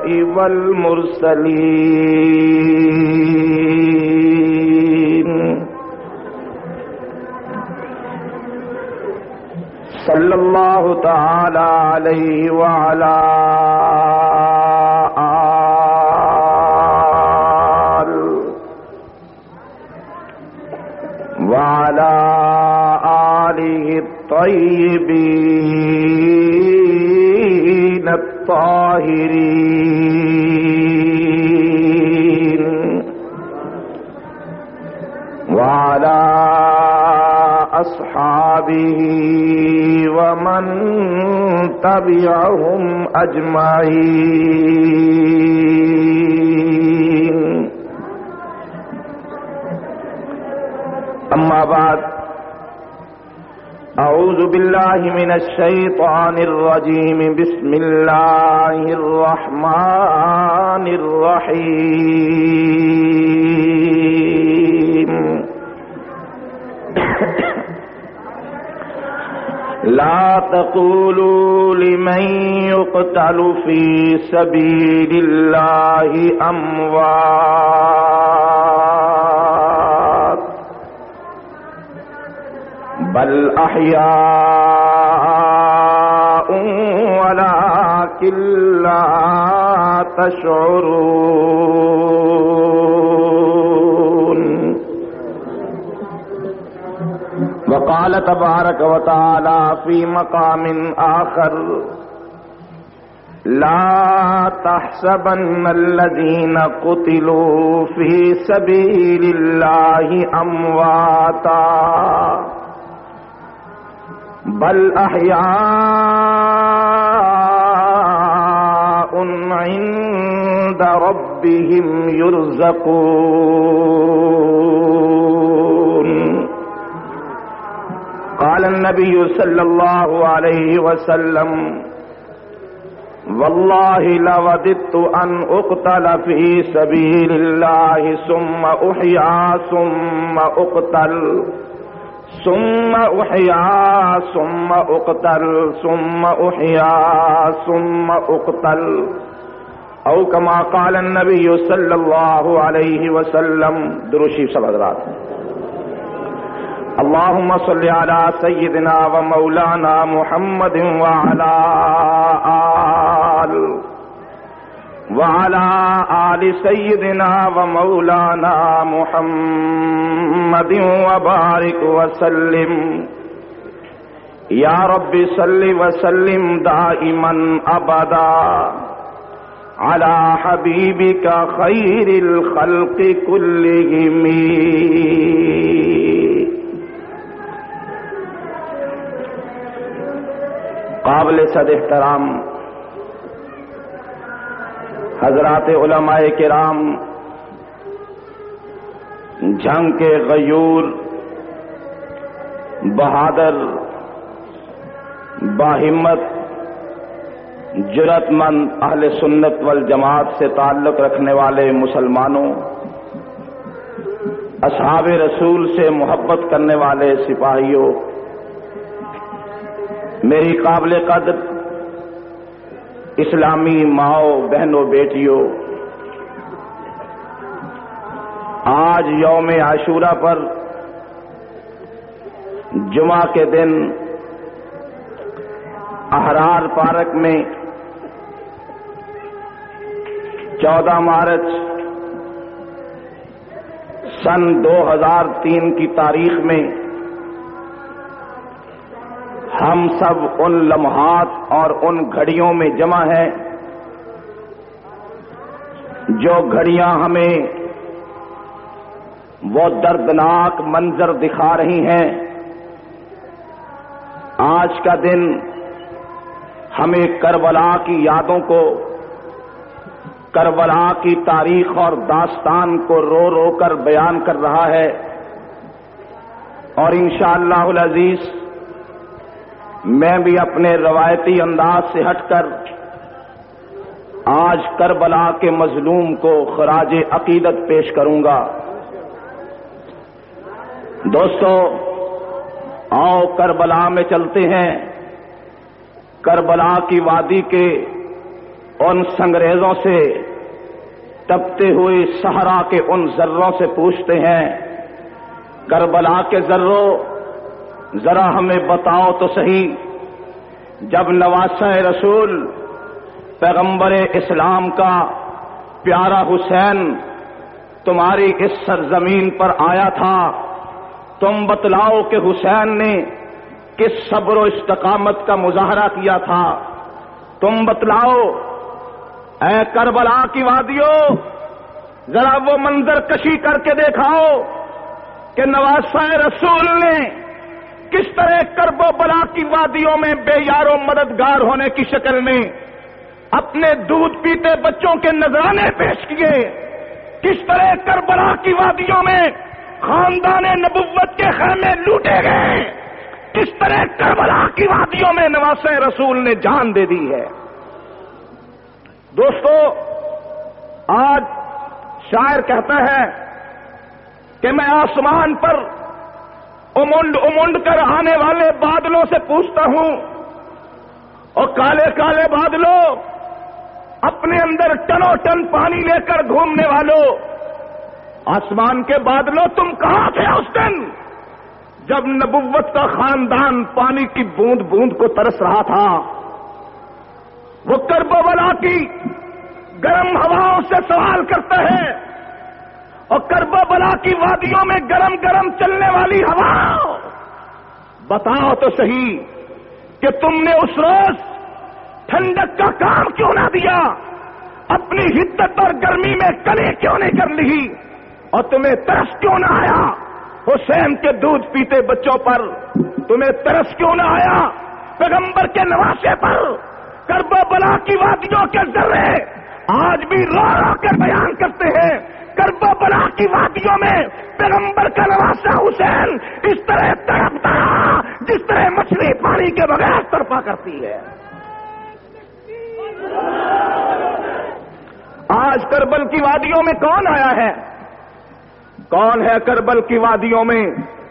والمرسلين صلی اللہ تعالی علیہ وعلی آلہ الطیبین الطاہرین وعلی اصحابہ ومن تبعهم اجمعین اما بعد اعوذ باللہ من الشیطان الرجیم بسم اللہ الرحمن الرحیم لا تقولوا لمن يقتل في سبيل الله أموات بل أحياء ولكن لا تشعرون وقال تبارك وتعالى في مقام آخر لا تحسبن الذين قتلوا في سبيل الله أمواتا بل أحياء عند ربهم يرزقون قال النبي صلى الله عليه وسلم والله لوددت أن أقتل في سبيل الله ثم أحيا ثم أقتل ثم أحيا ثم أقتل ثم أحيا ثم أقتل أو كما قال النبي صلى الله عليه وسلم درود شریف سب حضرات اللهم صل على سيدنا ومولانا محمد وعلى آل سيدنا ومولانا محمد وبارك وسلم يا رب صل وسلم دائما أبدا على حبيبك خير الخلق كلهم قابل صد احترام حضرات علماء کرام، جنگ کے غیور، بہادر، باہمت، جرأت مند اہل سنت والجماعت سے تعلق رکھنے والے مسلمانوں، اصحاب رسول سے محبت کرنے والے سپاہیوں، میری قابل قدر اسلامی ماؤں، بہنوں، بیٹیوں، آج یوم عاشورہ پر جمعہ کے دن احرار پارک میں 14 مارچ سن 2003 کی تاریخ میں ہم سب ان لمحات اور ان گھڑیوں میں جمع ہیں جو گھڑیاں ہمیں وہ دردناک منظر دکھا رہی ہیں۔ آج کا دن ہمیں کربلا کی یادوں کو، کربلا کی تاریخ اور داستان کو رو رو کر بیان کر رہا ہے، اور انشاءاللہ العزیز میں بھی اپنے روایتی انداز سے ہٹ کر آج کربلا کے مظلوم کو خراج عقیدت پیش کروں گا۔ دوستو، آؤ کربلا میں چلتے ہیں، کربلا کی وادی کے ان سنگریزوں سے، تپتے ہوئے صحرا کے ان ذروں سے پوچھتے ہیں، کربلا کے ذروں ذرا ہمیں بتاؤ تو صحیح، جب نواسہ رسول پیغمبر اسلام کا پیارا حسین تمہاری اس سرزمین پر آیا تھا، تم بتلاؤ کہ حسین نے کس صبر و استقامت کا مظاہرہ کیا تھا، تم بتلاؤ اے کربلا کی وادیوں، ذرا وہ منظر کشی کر کے دکھاؤ کہ نواسہ رسول نے کس طرح کرب و بلا کی وادیوں میں بے یار و مددگار ہونے کی شکل میں اپنے دودھ پیتے بچوں کے نذرانے پیش کیے، کس طرح کربلا کی وادیوں میں خاندان نبوت کے خیمے لوٹے گئے، کس طرح کربلا کی وادیوں میں نواسہ رسول نے جان دے دی ہے۔ دوستو، آج شاعر کہتا ہے کہ میں آسمان پر امنڈ امنڈ کر آنے والے بادلوں سے پوچھتا ہوں، اور کالے کالے بادلوں، اپنے اندر ٹنوں ٹن پانی لے کر گھومنے والوں، آسمان کے بادلوں تم کہاں تھے اس دن جب نبوت کا خاندان پانی کی بوند بوند کو ترس رہا تھا؟ وہ کرب و بلا کی گرم ہواؤں سے سوال کرتا ہے، اور کرب و بلا کی وادیوں میں گرم گرم چلنے والی ہوا، بتاؤ تو صحیح کہ تم نے اس روز ٹھنڈک کا کام کیوں نہ دیا، اپنی حدت اور گرمی میں کمی کیوں نہیں کر لی، اور تمہیں ترس کیوں نہ آیا حسین کے دودھ پیتے بچوں پر، تمہیں ترس کیوں نہ آیا پیغمبر کے نواسے پر؟ کرب و بلا کی وادیوں کے ذرے آج بھی رو رو کر بیان کرتے ہیں، کرب و بلا کی وادیوں میں پیغمبر کا نواسا حسین اس طرح تڑپتا رہا جس طرح مچھلی پانی کے بغیر تڑپا کرتی ہے۔ آج کربل کی وادیوں میں کون آیا ہے؟ کون ہے کربل کی وادیوں میں؟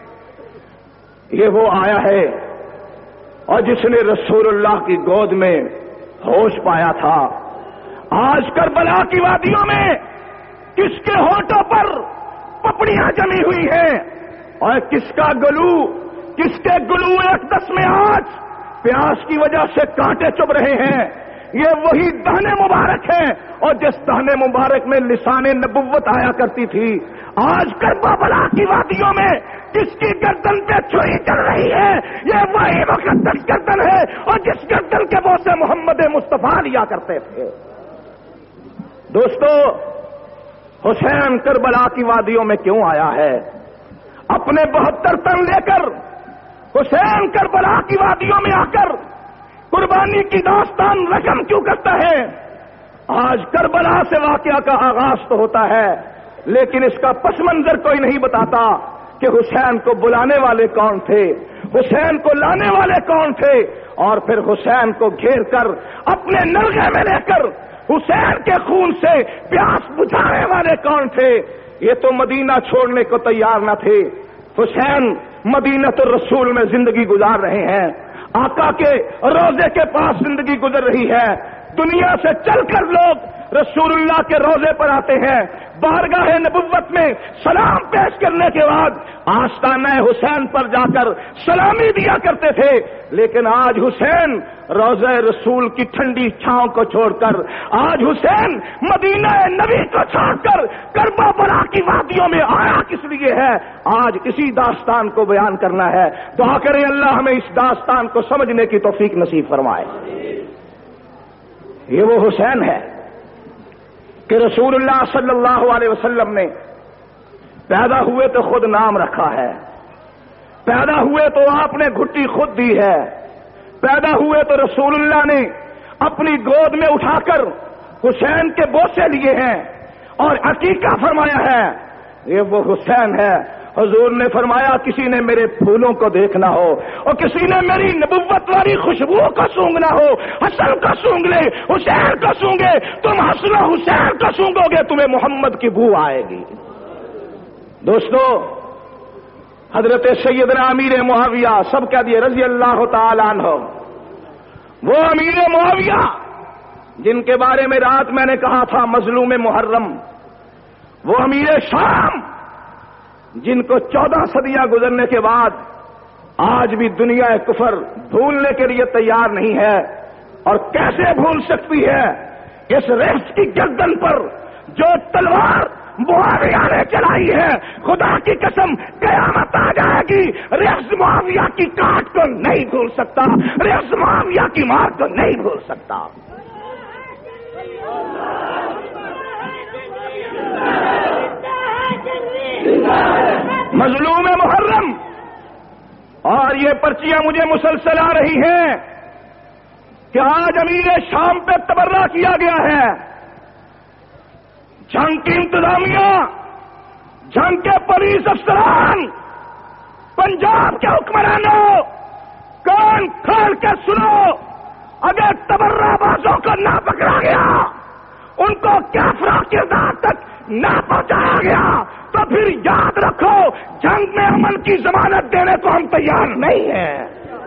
یہ وہ آیا ہے اور جس نے رسول اللہ کی گود میں ہوش پایا تھا۔ آج کربلا کی وادیوں میں کس کے ہونٹوں پر پپڑیاں جمی ہوئی ہیں، اور کس کا گلو، کس کے گلو اقدس میں آج پیاس کی وجہ سے کانٹے چبھ رہے ہیں؟ یہ وہی دہنے مبارک ہیں، اور جس دہنے مبارک میں لسان نبوت آیا کرتی تھی۔ آج کرب و بلا کی وادیوں میں جس کی گردن پہ چھری چل رہی ہے، یہ وہی مقدس گردن ہے، اور جس گردن کے بوسے محمد مصطفیٰ لیا کرتے تھے۔ دوستو، حسین کربلا کی وادیوں میں کیوں آیا ہے؟ اپنے 72 تن لے کر حسین کربلا کی وادیوں میں آ کر قربانی کی داستان رقم کیوں کرتا ہے؟ آج کربلا سے واقعہ کا آغاز تو ہوتا ہے، لیکن اس کا پس منظر کوئی نہیں بتاتا کہ حسین کو بلانے والے کون تھے، حسین کو لانے والے کون تھے، اور پھر حسین کو گھیر کر اپنے نرغے میں لے کر حسین کے خون سے پیاس بجھانے والے کون تھے۔ یہ تو مدینہ چھوڑنے کو تیار نہ تھے۔ حسین مدینۃ الرسول میں زندگی گزار رہے ہیں، آقا کے روضے کے پاس زندگی گزر رہی ہے۔ دنیا سے چل کر لوگ رسول اللہ کے روضے پر آتے ہیں، بارگاہ نبوت میں سلام پیش کرنے کے بعد آستانہ حسین پر جا کر سلامی دیا کرتے تھے، لیکن آج حسین روضہ رسول کی ٹھنڈی چھاؤں کو چھوڑ کر، آج حسین مدینہ نبی کو چھوڑ کر کرب و بلا کی وادیوں میں آیا کس لیے ہے؟ آج اسی داستان کو بیان کرنا ہے۔ دعا کریں اللہ ہمیں اس داستان کو سمجھنے کی توفیق نصیب فرمائے۔ یہ وہ حسین ہے کہ رسول اللہ صلی اللہ علیہ وسلم نے پیدا ہوئے تو خود نام رکھا ہے، پیدا ہوئے تو آپ نے گھٹی خود دی ہے، پیدا ہوئے تو رسول اللہ نے اپنی گود میں اٹھا کر حسین کے بوسے لیے ہیں اور عقیقہ فرمایا ہے۔ یہ وہ حسین ہے۔ حضور نے فرمایا کسی نے میرے پھولوں کو دیکھنا ہو اور کسی نے میری نبوت والی خوشبو کو سونگنا ہو، حسن کا سونگ لے، حسین کا سونگے، تم حسن و حسین کا سونگو گے، تمہیں محمد کی بو آئے گی۔ دوستو، حضرت سیدنا امیر معاویہ، سب کہہ دیے رضی اللہ تعالی عنہ، وہ امیر معاویہ جن کے بارے میں رات میں نے کہا تھا مظلوم محرم، وہ امیر شام جن کو 14 صدیاں گزرنے کے بعد آج بھی دنیا کفر بھولنے کے لیے تیار نہیں ہے، اور کیسے بھول سکتی ہے؟ اس رفس کی گردن پر جو تلوار معاویہ نے چلائی ہے، خدا کی قسم قیامت آ جائے گی، رفس معاویہ کی کاٹ کو نہیں بھول سکتا، رفس معاویہ کی مار کو نہیں بھول سکتا۔ مظلوم محرم، اور یہ پرچیاں مجھے مسلسل آ رہی ہیں کہ آج امیر شام پہ تبرہ کیا گیا ہے۔ جنگ کی انتظامیہ، جنگ کے پولیس افسران، پنجاب کے حکمرانوں، کان کھول کے سنو، اگر تبرہ بازوں کو نہ پکڑا گیا، ان کو کافرہ کردار تک نہ پہنچایا گیا، تو پھر یاد رکھو جنگ میں امن کی ضمانت دینے کو ہم تیار نہیں ہیں۔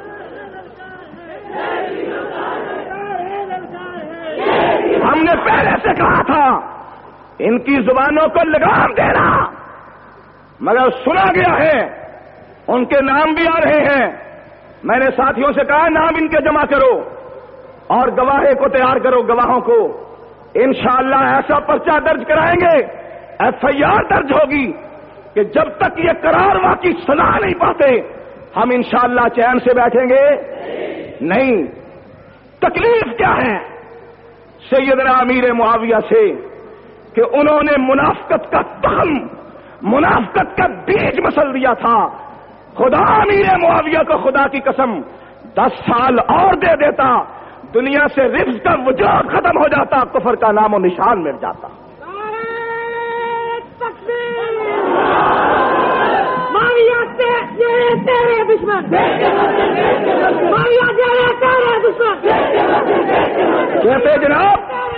ہم نے پہلے سے کہا تھا ان کی زبانوں کو لگام دینا، مگر سنا گیا ہے، ان کے نام بھی آ رہے ہیں۔ میں نے ساتھیوں سے کہا نام ان کے جمع کرو اور گواہے کو تیار کرو، گواہوں کو انشاءاللہ ایسا پرچہ درج کرائیں گے، ایف آئی آر درج ہوگی کہ جب تک یہ قرار واقعی سنا نہیں پاتے ہم انشاءاللہ چین سے بیٹھیں گے نہیں۔ تکلیف کیا ہے سیدنا امیر معاویہ سے کہ انہوں نے منافقت کا تخم، منافقت کا بیج مسل دیا تھا۔ خدا امیر معاویہ کو خدا کی قسم 10 سال اور دے دیتا، دنیا سے رفض کا وجود ختم ہو جاتا، کفر کا نام و نشان مٹ جاتا۔ تیرے دشمن کہتے جناب،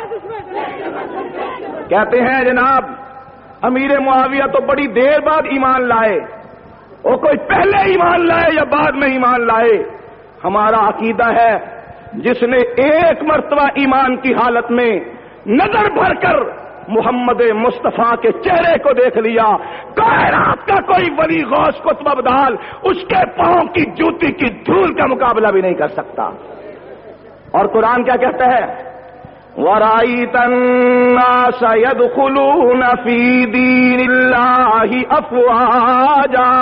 کہتے ہیں جناب امیر معاویہ تو بڑی دیر بعد ایمان لائے، وہ کوئی پہلے ایمان لائے یا بعد میں ایمان لائے؟ ہمارا عقیدہ ہے جس نے ایک مرتبہ ایمان کی حالت میں نظر بھر کر محمد مصطفیٰ کے چہرے کو دیکھ لیا، کائنات کا کوئی ولی غوث قطب ابدال اس کے پاؤں کی جوتی کی دھول کا مقابلہ بھی نہیں کر سکتا۔ اور قرآن کیا کہتا ہے؟ وَرَأَيْتَ النَّاسَ يَدْخُلُونَ فِي دِينِ اللَّهِ أَفْوَاجًا،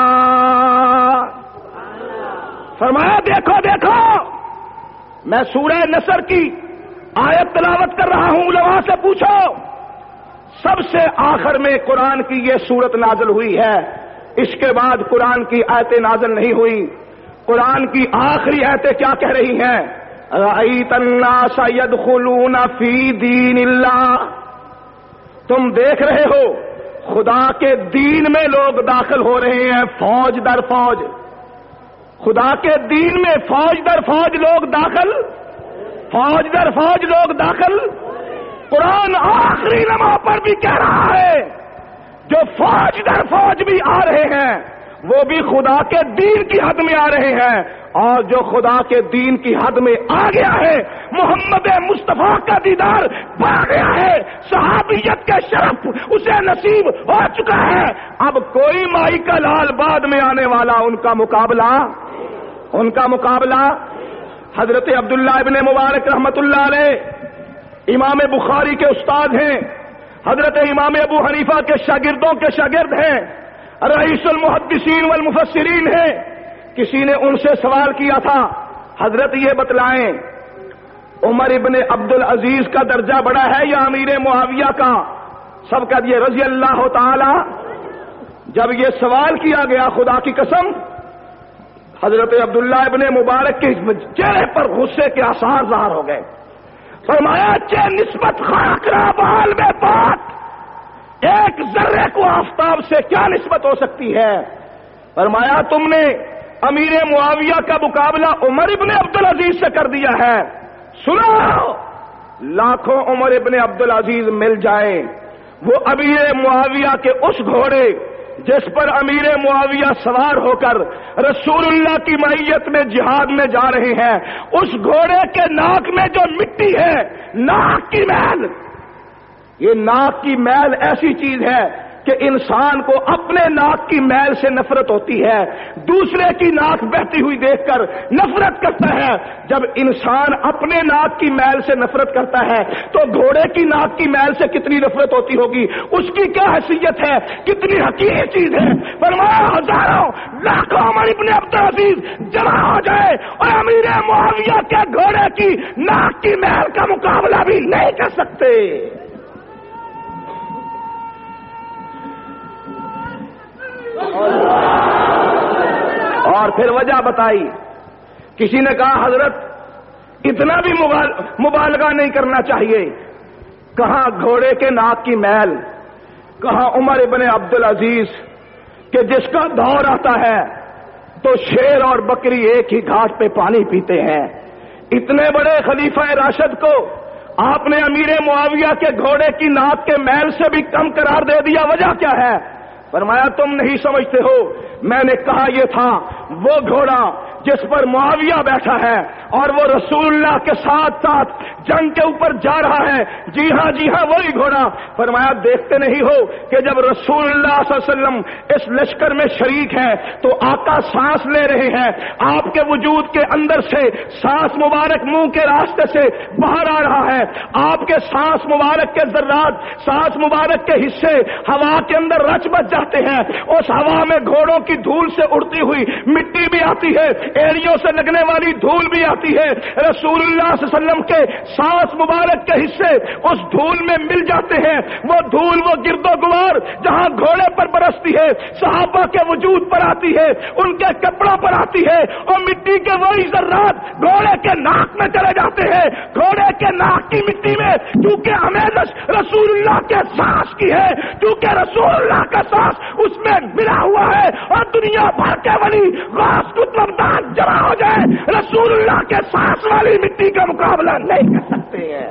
فرمایا دیکھو دیکھو، میں سورہ نصر کی آیت تلاوت کر رہا ہوں، علماء سے پوچھو سب سے آخر میں قرآن کی یہ سورت نازل ہوئی ہے، اس کے بعد قرآن کی آیتیں نازل نہیں ہوئی۔ قرآن کی آخری آیتیں کیا کہہ رہی ہیں؟ رأیت الناس یدخلون فی دین اللہ، تم دیکھ رہے ہو خدا کے دین میں لوگ داخل ہو رہے ہیں، فوج در فوج، خدا کے دین میں فوج در فوج لوگ داخل، فوج در فوج لوگ داخل۔ قرآن آخری لمحہ پر بھی کہہ رہا ہے جو فوج در فوج بھی آ رہے ہیں وہ بھی خدا کے دین کی حد میں آ رہے ہیں، اور جو خدا کے دین کی حد میں آ گیا ہے محمد مصطفیٰ کا دیدار پا گیا ہے، صحابیت کے شرف اسے نصیب ہو چکا ہے۔ اب کوئی مائی کا لال بعد میں آنے والا ان کا مقابلہ حضرت عبداللہ ابن مبارک رحمت اللہ علیہ امام بخاری کے استاد ہیں، حضرت امام ابو حنیفہ کے شاگردوں کے شاگرد ہیں، رئیس المحدثین والمفسرین ہیں۔ کسی نے ان سے سوال کیا تھا حضرت یہ بتلائیں عمر ابن عبد العزیز کا درجہ بڑا ہے یا امیر معاویہ کا؟ سب کہہ دیے رضی اللہ تعالی۔ جب یہ سوال کیا گیا خدا کی قسم حضرت عبداللہ ابن مبارک کے چہرے پر غصے کے آثار ظاہر ہو گئے۔ فرمایا چہ نسبت خاک را بال میں بات، ایک ذرے کو آفتاب سے کیا نسبت ہو سکتی ہے؟ فرمایا تم نے امیر معاویہ کا مقابلہ عمر ابن عبدالعزیز سے کر دیا ہے۔ سنو، لاکھوں عمر ابن عبدالعزیز مل جائیں وہ امیر معاویہ کے اس گھوڑے جس پر امیر معاویہ سوار ہو کر رسول اللہ کی معیت میں جہاد میں جا رہے ہیں، اس گھوڑے کے ناک میں جو مٹی ہے، ناک کی میل، یہ ناک کی میل ایسی چیز ہے کہ انسان کو اپنے ناک کی میل سے نفرت ہوتی ہے، دوسرے کی ناک بہتی ہوئی دیکھ کر نفرت کرتا ہے۔ جب انسان اپنے ناک کی میل سے نفرت کرتا ہے تو گھوڑے کی ناک کی میل سے کتنی نفرت ہوتی ہوگی، اس کی کیا حیثیت ہے، کتنی حقیر چیز ہے۔ فرمایا ہزاروں لاکھوں عمر ابن عبدالعزیز جمع ہو جائے اور امیر معاویہ کے گھوڑے کی ناک کی میل کا مقابلہ بھی نہیں کر سکتے۔ اور پھر وجہ بتائی، کسی نے کہا حضرت اتنا بھی مبالغہ نہیں کرنا چاہیے، کہاں گھوڑے کے ناک کی میل، کہاں عمر ابن عبدالعزیز کہ جس کا دور آتا ہے تو شیر اور بکری ایک ہی گھاٹ پہ پانی پیتے ہیں، اتنے بڑے خلیفہ راشد کو آپ نے امیر معاویہ کے گھوڑے کی ناک کے میل سے بھی کم قرار دے دیا، وجہ کیا ہے؟ فرمایا تم نہیں سمجھتے ہو، میں نے کہا یہ تھا وہ گھوڑا جس پر معاویہ بیٹھا ہے اور وہ رسول اللہ کے ساتھ ساتھ جنگ کے اوپر جا رہا ہے، جی ہاں وہی گھوڑا۔ فرمایا دیکھتے نہیں ہو کہ جب رسول اللہ صلی اللہ علیہ وسلم اس لشکر میں شریک ہیں تو آقا سانس لے رہے ہیں، آپ کے وجود کے اندر سے سانس مبارک منہ کے راستے سے باہر آ رہا ہے، آپ کے سانس مبارک کے ذرات، سانس مبارک کے حصے ہوا کے اندر رچ بچ جاتے ہیں، اس ہوا میں گھوڑوں کی دھول سے اڑتی ہوئی مٹی بھی آتی ہے، ایڑیوں سے لگنے والی دھول بھی آتی ہے، رسول اللہ صلی اللہ علیہ وسلم کے سانس مبارک کے حصے اس دھول میں مل جاتے ہیں، وہ دھول وہ گرد و غبار جہاں گھوڑے پر برستی ہے صحابہ کے وجود پر آتی ہے، ان کے کپڑوں پر آتی ہے، اور مٹی کے وہی ذرات گھوڑے کے ناک میں چلے جاتے ہیں۔ گھوڑے کے ناک کی مٹی میں کیونکہ امیزش رسول اللہ کے سانس کی ہے، کیونکہ رسول اللہ کا سانس اس میں ملا ہوا ہے، اور دنیا بھر کے ولی غوث قطب دان جمع ہو جائے رسول اللہ کے سانس والی مٹی کا مقابلہ نہیں کر سکتے ہیں۔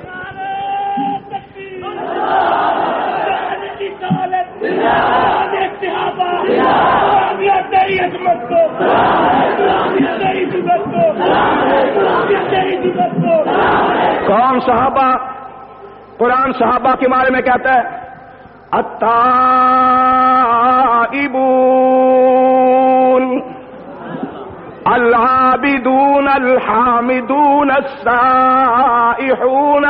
کون صحابہ؟ قرآن صحابہ کے بارے میں کہتا ہے التائبون العابدون الحامدون السائحون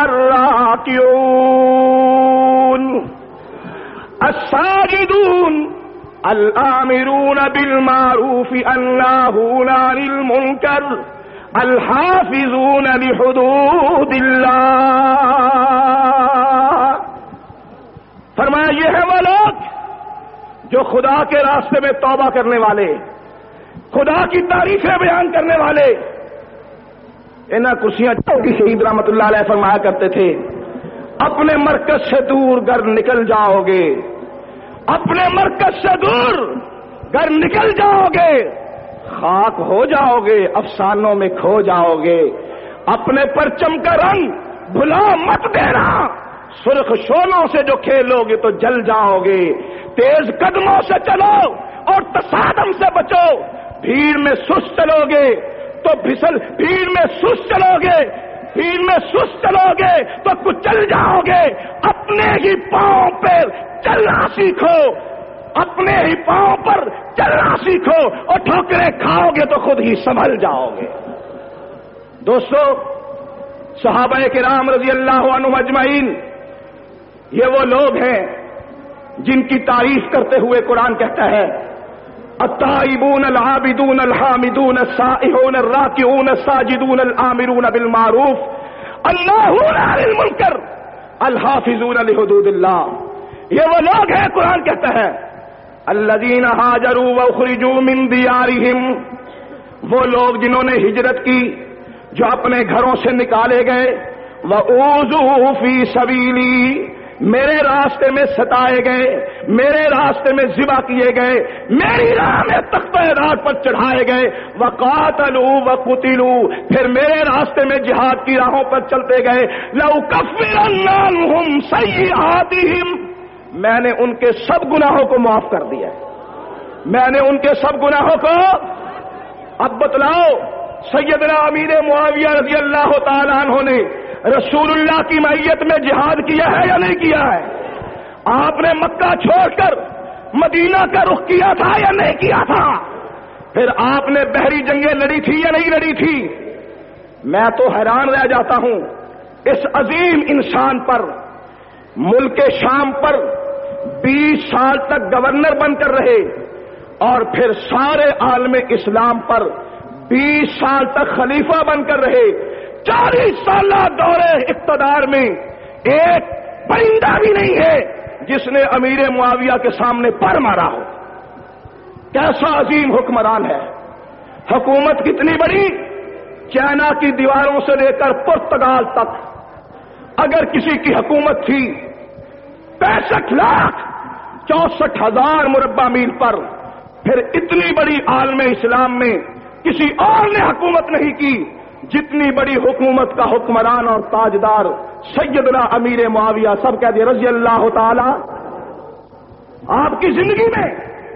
الراكعون الساجدون الآمرون بالمعروف الناهون عن المنكر الحافظون لحدود اللہ۔ فرمایا یہ ہے وہ لوگ جو خدا کے راستے میں توبہ کرنے والے، خدا کی تعریفیں بیان کرنے والے۔ انہاں کرسیاں کی شہید رحمت اللہ علیہ فرمایا کرتے تھے اپنے مرکز سے دور گر نکل جاؤ گے، اپنے مرکز سے دور گر نکل جاؤ گے خاک ہو جاؤ گے، افسانوں میں کھو جاؤ گے، اپنے پرچم کا رنگ بھلا مت دینا، سرخ شولوں سے جو کھیلو گے تو جل جاؤ گے، تیز قدموں سے چلو اور تصادم سے بچو، بھیڑ میں سست چلو گے تو بھیڑ میں سست چلو گے، بھیڑ میں سست چلو گے تو کچل جاؤ گے، اپنے ہی پاؤں پہ چلنا سیکھو، اپنے ہی پاؤں پر چلنا سیکھو، اور ٹھوکریں کھاؤ گے تو خود ہی سنبھل جاؤ گے۔ دوستو، صحابہ کرام رضی اللہ عنہم اجمعین یہ وہ لوگ ہیں جن کی تعریف کرتے ہوئے قرآن کہتا ہے التائبون العابدون الحامدون السائحون الراکعون الساجدون الآمرون بالمعروف الناہون عن المنکر الحافظون لحدود اللہ۔ یہ وہ لوگ ہیں، قرآن کہتا ہے الذین ہاجروا واخرجوا من دیارہم، وہ لوگ جنہوں نے ہجرت کی، جو اپنے گھروں سے نکالے گئے، وَأُوذُوا فِي سَبِيلِي، میرے راستے میں ستائے گئے، میرے راستے میں ذبح کیے گئے، میری راہ میں تختہ رات پر چڑھائے گئے، وَقَاتَلُوا وَقُتِلُوا، پھر میرے راستے میں جہاد کی راہوں پر چلتے گئے، لَأُكَفِّرَنَّ عَنْهُمْ سَيِّئَاتِهِمْ، میں نے ان کے سب گناہوں کو معاف کر دیا ہے، میں نے ان کے سب گناہوں کو۔ اب بتلاؤ سیدنا امیر معاویہ رضی اللہ تعالیٰ عنہ نے رسول اللہ کی معیت میں جہاد کیا ہے یا نہیں کیا ہے؟ آپ نے مکہ چھوڑ کر مدینہ کا رخ کیا تھا یا نہیں کیا تھا؟ پھر آپ نے بحری جنگیں لڑی تھی یا نہیں لڑی تھی؟ میں تو حیران رہ جاتا ہوں اس عظیم انسان پر، ملک شام پر 20 سال تک گورنر بن کر رہے اور پھر سارے عالم اسلام پر 20 سال تک خلیفہ بن کر رہے۔ 40 سالہ دور اقتدار میں ایک پرندہ بھی نہیں ہے جس نے امیر معاویہ کے سامنے پر مارا ہو۔ کیسا عظیم حکمران ہے! حکومت کتنی بڑی! چائنا کی دیواروں سے لے کر پرتگال تک اگر کسی کی حکومت تھی 65,64,000 مربع میل پر، پھر اتنی بڑی عالم اسلام میں کسی اور نے حکومت نہیں کی جتنی بڑی حکومت کا حکمران اور تاجدار سیدنا امیر معاویہ، سب کہہ دیا رضی اللہ تعالی۔ آپ کی زندگی میں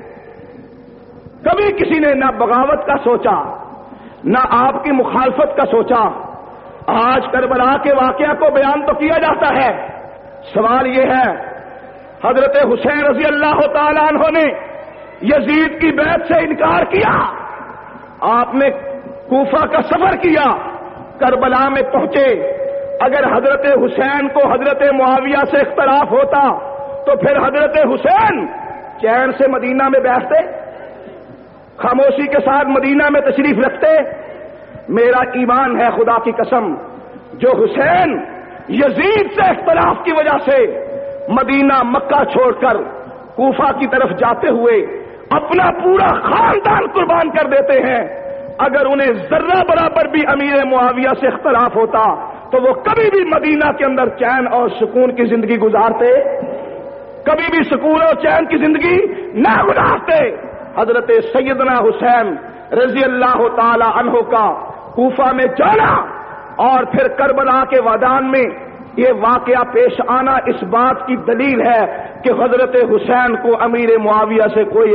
کبھی کسی نے نہ بغاوت کا سوچا، نہ آپ کی مخالفت کا سوچا۔ آج کربلا کے واقعہ کو بیان تو کیا جاتا ہے، سوال یہ ہے حضرت حسین رضی اللہ تعالیٰ عنہ نے یزید کی بیعت سے انکار کیا، آپ نے کوفہ کا سفر کیا، کربلا میں پہنچے۔ اگر حضرت حسین کو حضرت معاویہ سے اختلاف ہوتا تو پھر حضرت حسین چین سے مدینہ میں بیٹھتے، خاموشی کے ساتھ مدینہ میں تشریف رکھتے؟ میرا ایمان ہے خدا کی قسم، جو حسین یزید سے اختلاف کی وجہ سے مدینہ مکہ چھوڑ کر کوفہ کی طرف جاتے ہوئے اپنا پورا خاندان قربان کر دیتے ہیں، اگر انہیں ذرہ برابر بھی امیر معاویہ سے اختلاف ہوتا تو وہ کبھی بھی مدینہ کے اندر چین اور سکون کی زندگی گزارتے، کبھی بھی سکون اور چین کی زندگی نہ گزارتے۔ حضرت سیدنا حسین رضی اللہ تعالی عنہ کا کوفہ میں جانا اور پھر کربلا کے وادان میں یہ واقعہ پیش آنا اس بات کی دلیل ہے کہ حضرت حسین کو امیر معاویہ سے کوئی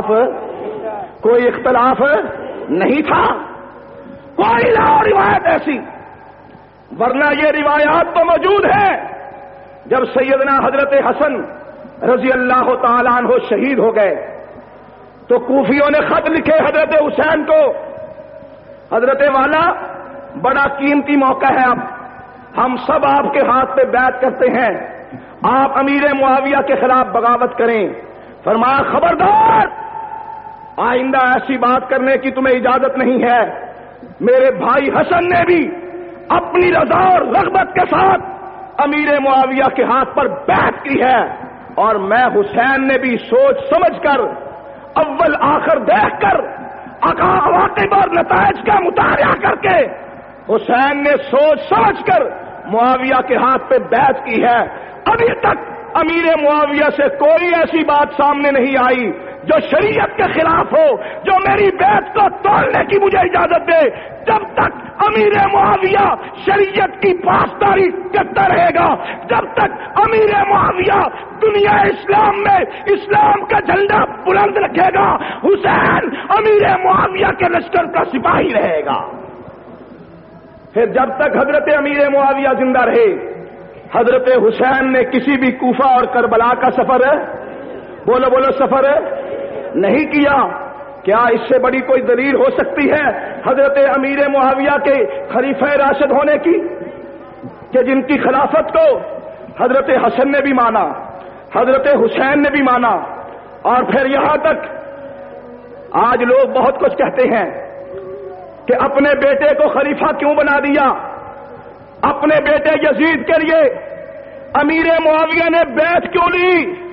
اختلاف نہیں تھا، کوئی لاؤ روایت ایسی، ورنہ یہ روایات تو موجود ہے۔ جب سیدنا حضرت حسن رضی اللہ تعالیٰ عنہ شہید ہو گئے تو کوفیوں نے خط لکھے حضرت حسین کو، حضرت والا بڑا قیمتی موقع ہے، اب ہم سب آپ کے ہاتھ پہ بیعت کرتے ہیں، آپ امیر معاویہ کے خلاف بغاوت کریں۔ فرمایا خبردار، آئندہ ایسی بات کرنے کی تمہیں اجازت نہیں ہے۔ میرے بھائی حسن نے بھی اپنی رضا اور رغبت کے ساتھ امیر معاویہ کے ہاتھ پر بیعت کی ہے، اور میں حسین نے بھی سوچ سمجھ کر، اول آخر دیکھ کر، عواقب اور نتائج کا مطالعہ کر کے حسین نے سوچ سمجھ کر معاویہ کے ہاتھ پہ بیعت کی ہے۔ ابھی تک امیر معاویہ سے کوئی ایسی بات سامنے نہیں آئی جو شریعت کے خلاف ہو، جو میری بیعت کو توڑنے کی مجھے اجازت دے۔ جب تک امیر معاویہ شریعت کی پاسداری کرتا رہے گا، جب تک امیر معاویہ دنیا اسلام میں اسلام کا جھنڈا بلند رکھے گا، حسین امیر معاویہ کے لشکر کا سپاہی رہے گا۔ پھر جب تک حضرت امیر معاویہ زندہ رہے، حضرت حسین نے کسی بھی کوفہ اور کربلا کا سفر بولو سفر نہیں کیا۔ کیا اس سے بڑی کوئی دلیل ہو سکتی ہے حضرت امیر معاویہ کے خلیفہ راشد ہونے کی، کہ جن کی خلافت کو حضرت حسن نے بھی مانا، حضرت حسین نے بھی مانا، اور پھر یہاں تک آج لوگ بہت کچھ کہتے ہیں کہ اپنے بیٹے کو خلیفہ کیوں بنا دیا، اپنے بیٹے یزید کے لیے امیر معاویہ نے بیعت کیوں لی؟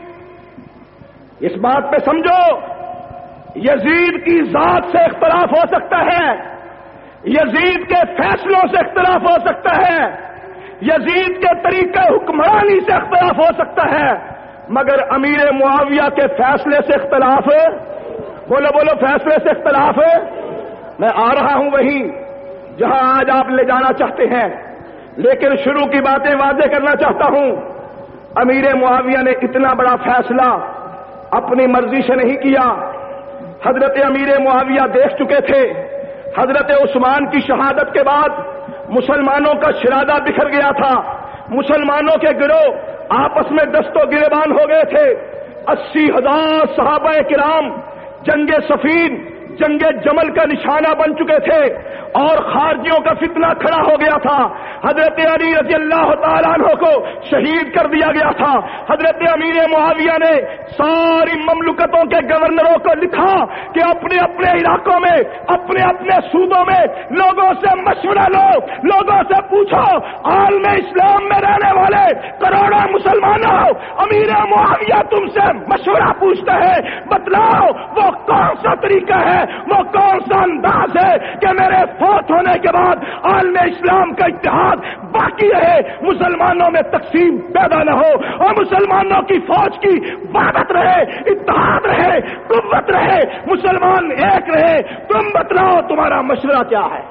اس بات پہ سمجھو، یزید کی ذات سے اختلاف ہو سکتا ہے، یزید کے فیصلوں سے اختلاف ہو سکتا ہے، یزید کے طریقہ حکمرانی سے اختلاف ہو سکتا ہے، مگر امیر معاویہ کے فیصلے سے اختلاف بولو فیصلے سے اختلاف میں آ رہا ہوں وہیں جہاں آج آپ لے جانا چاہتے ہیں، لیکن شروع کی باتیں واضح کرنا چاہتا ہوں۔ امیر معاویہ نے اتنا بڑا فیصلہ اپنی مرضی سے نہیں کیا. حضرت امیر معاویہ دیکھ چکے تھے حضرت عثمان کی شہادت کے بعد مسلمانوں کا شرادہ بکھر گیا تھا. مسلمانوں کے گروہ آپس میں دست و گریبان ہو گئے تھے. 80,000 صحابہ کرام جنگ صفین جنگ جمل کا نشانہ بن چکے تھے اور خارجیوں کا فتنہ کھڑا ہو گیا تھا. حضرت علی رضی اللہ تعالیٰ عنہ کو شہید کر دیا گیا تھا. حضرت امیر معاویہ نے ساری مملکتوں کے گورنروں کو لکھا کہ اپنے اپنے علاقوں میں اپنے اپنے صوبوں میں لوگوں سے مشورہ لو, لوگوں سے پوچھو. عالم اسلام میں رہنے والے کروڑوں مسلمانوں, امیر معاویہ تم سے مشورہ پوچھتے ہیں, بتلاؤ وہ کون سا طریقہ ہے, وہ کون سا انداز ہے کہ میرے فوت ہونے کے بعد عالم اسلام کا اتحاد باقی رہے, مسلمانوں میں تقسیم پیدا نہ ہو اور مسلمانوں کی فوج کی وحدت رہے, اتحاد رہے, قوت رہے, مسلمان ایک رہے. تم بتلاؤ تمہارا مشورہ کیا ہے.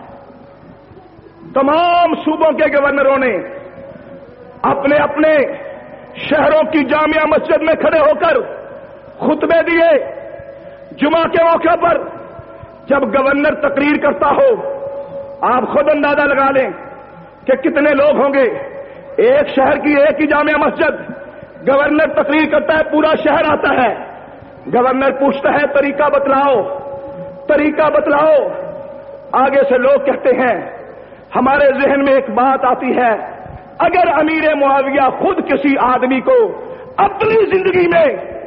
تمام صوبوں کے گورنروں نے اپنے اپنے شہروں کی جامع مسجد میں کھڑے ہو کر خطبے دیے. جمعہ کے موقع پر جب گورنر تقریر کرتا ہو آپ خود اندازہ لگا لیں کہ کتنے لوگ ہوں گے. ایک شہر کی ایک ہی جامع مسجد, گورنر تقریر کرتا ہے, پورا شہر آتا ہے. گورنر پوچھتا ہے طریقہ بتلاؤ, طریقہ بتلاؤ. آگے سے لوگ کہتے ہیں ہمارے ذہن میں ایک بات آتی ہے, اگر امیر معاویہ خود کسی آدمی کو اپنی زندگی میں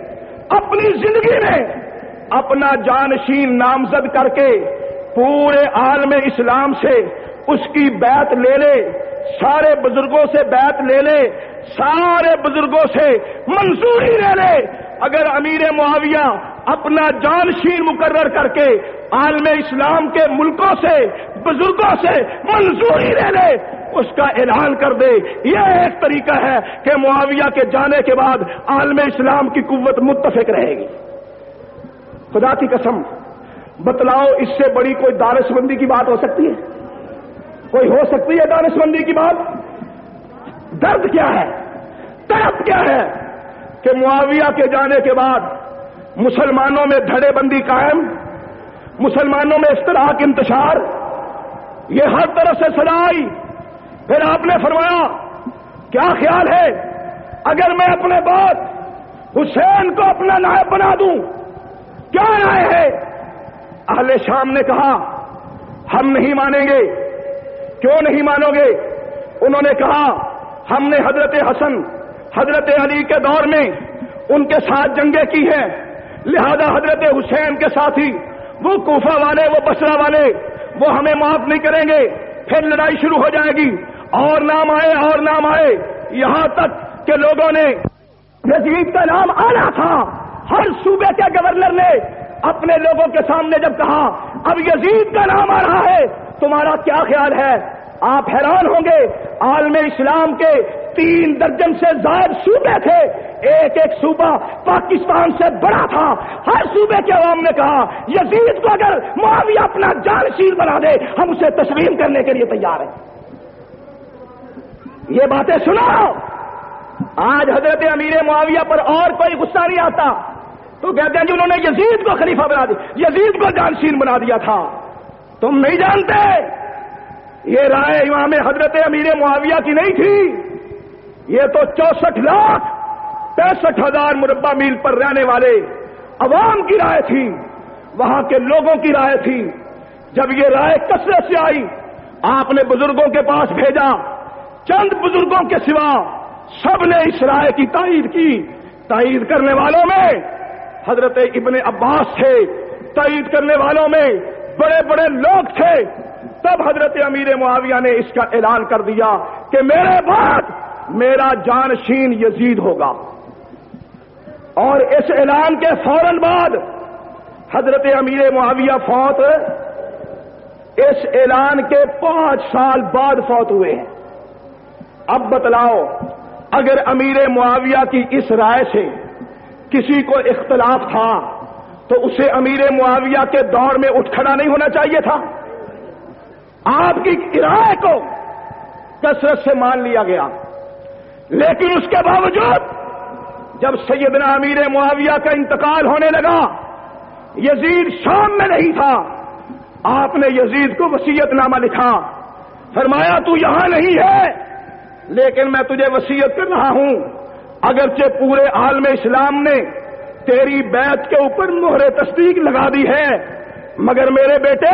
اپنا جانشین نامزد کر کے پورے عالم اسلام سے اس کی بیعت لے لے, سارے بزرگوں سے بیعت لے لے, سارے بزرگوں سے منظوری لے لے, اگر امیر معاویہ اپنا جانشین مقرر کر کے عالم اسلام کے ملکوں سے بزرگوں سے منظوری لے لے, اس کا اعلان کر دے, یہ ایک طریقہ ہے کہ معاویہ کے جانے کے بعد عالم اسلام کی قوت متفق رہے گی. خدا کی قسم بتلاؤ اس سے بڑی کوئی دانش مندی کی بات ہو سکتی ہے؟ کوئی ہو سکتی ہے دانش مندی کی بات؟ درد کیا ہے, طرف کیا ہے کہ معاویہ کے جانے کے بعد مسلمانوں میں دھڑے بندی قائم, مسلمانوں میں اشتراک انتشار, یہ ہر طرف سے صدا آئی. پھر آپ نے فرمایا کیا خیال ہے اگر میں اپنے بعد حسین کو اپنا نائب بنا دوں, کیا رائے ہے؟ اہل شام نے کہا ہم نہیں مانیں گے. کیوں نہیں مانو گے؟ انہوں نے کہا ہم نے حضرت حسن حضرت علی کے دور میں ان کے ساتھ جنگیں کی ہیں, لہذا حضرت حسین کے ساتھی وہ کوفہ والے, وہ بصرہ والے, وہ ہمیں معاف نہیں کریں گے. پھر لڑائی شروع ہو جائے گی, اور نام آئے اور نام آئے, یہاں تک کہ لوگوں نے یزید کا نام آنا تھا. ہر صوبے کے گورنر نے اپنے لوگوں کے سامنے جب کہا اب یزید کا نام آ رہا ہے, تمہارا کیا خیال ہے؟ آپ حیران ہوں گے, عالم اسلام کے 3 درجن سے زائد صوبے تھے, ایک ایک صوبہ پاکستان سے بڑا تھا. ہر صوبے کے عوام نے کہا یزید کو اگر معاویہ اپنا جانشین بنا دے ہم اسے تسلیم کرنے کے لیے تیار ہیں. یہ باتیں سنو. آج حضرت امیر معاویہ پر اور کوئی غصہ نہیں آتا تو کہتے ہیں جی انہوں نے یزید کو خلیفہ بنا دیا, یزید کو جانشین بنا دیا تھا. تم نہیں جانتے یہ رائے امام حضرت امیر معاویہ کی نہیں تھی, یہ تو 64,65,000 مربع میل پر رہنے والے عوام کی رائے تھی, وہاں کے لوگوں کی رائے تھی. جب یہ رائے کثرت سے آئی آپ نے بزرگوں کے پاس بھیجا, چند بزرگوں کے سوا سب نے اس رائے کی تائید کی. تائید کرنے والوں میں حضرت ابن عباس تھے, تائید کرنے والوں میں بڑے بڑے لوگ تھے. تب حضرت امیر معاویہ نے اس کا اعلان کر دیا کہ میرے بعد میرا جانشین یزید ہوگا. اور اس اعلان کے فوراً بعد حضرت امیر معاویہ فوت, اس اعلان کے 5 سال بعد فوت ہوئے ہیں. اب بتلاؤ اگر امیر معاویہ کی اس رائے سے کسی کو اختلاف تھا تو اسے امیر معاویہ کے دور میں اٹھ کھڑا نہیں ہونا چاہیے تھا؟ آپ کی رائے کو کثرت سے مان لیا گیا. لیکن اس کے باوجود جب سیدنا امیر معاویہ کا انتقال ہونے لگا، یزید شام میں نہیں تھا، آپ نے یزید کو وصیت نامہ لکھا، فرمایا تو یہاں نہیں ہے لیکن میں تجھے وصیت کر رہا ہوں، اگرچہ پورے عالم اسلام نے تیری بیعت کے اوپر مہر تصدیق لگا دی ہے، مگر میرے بیٹے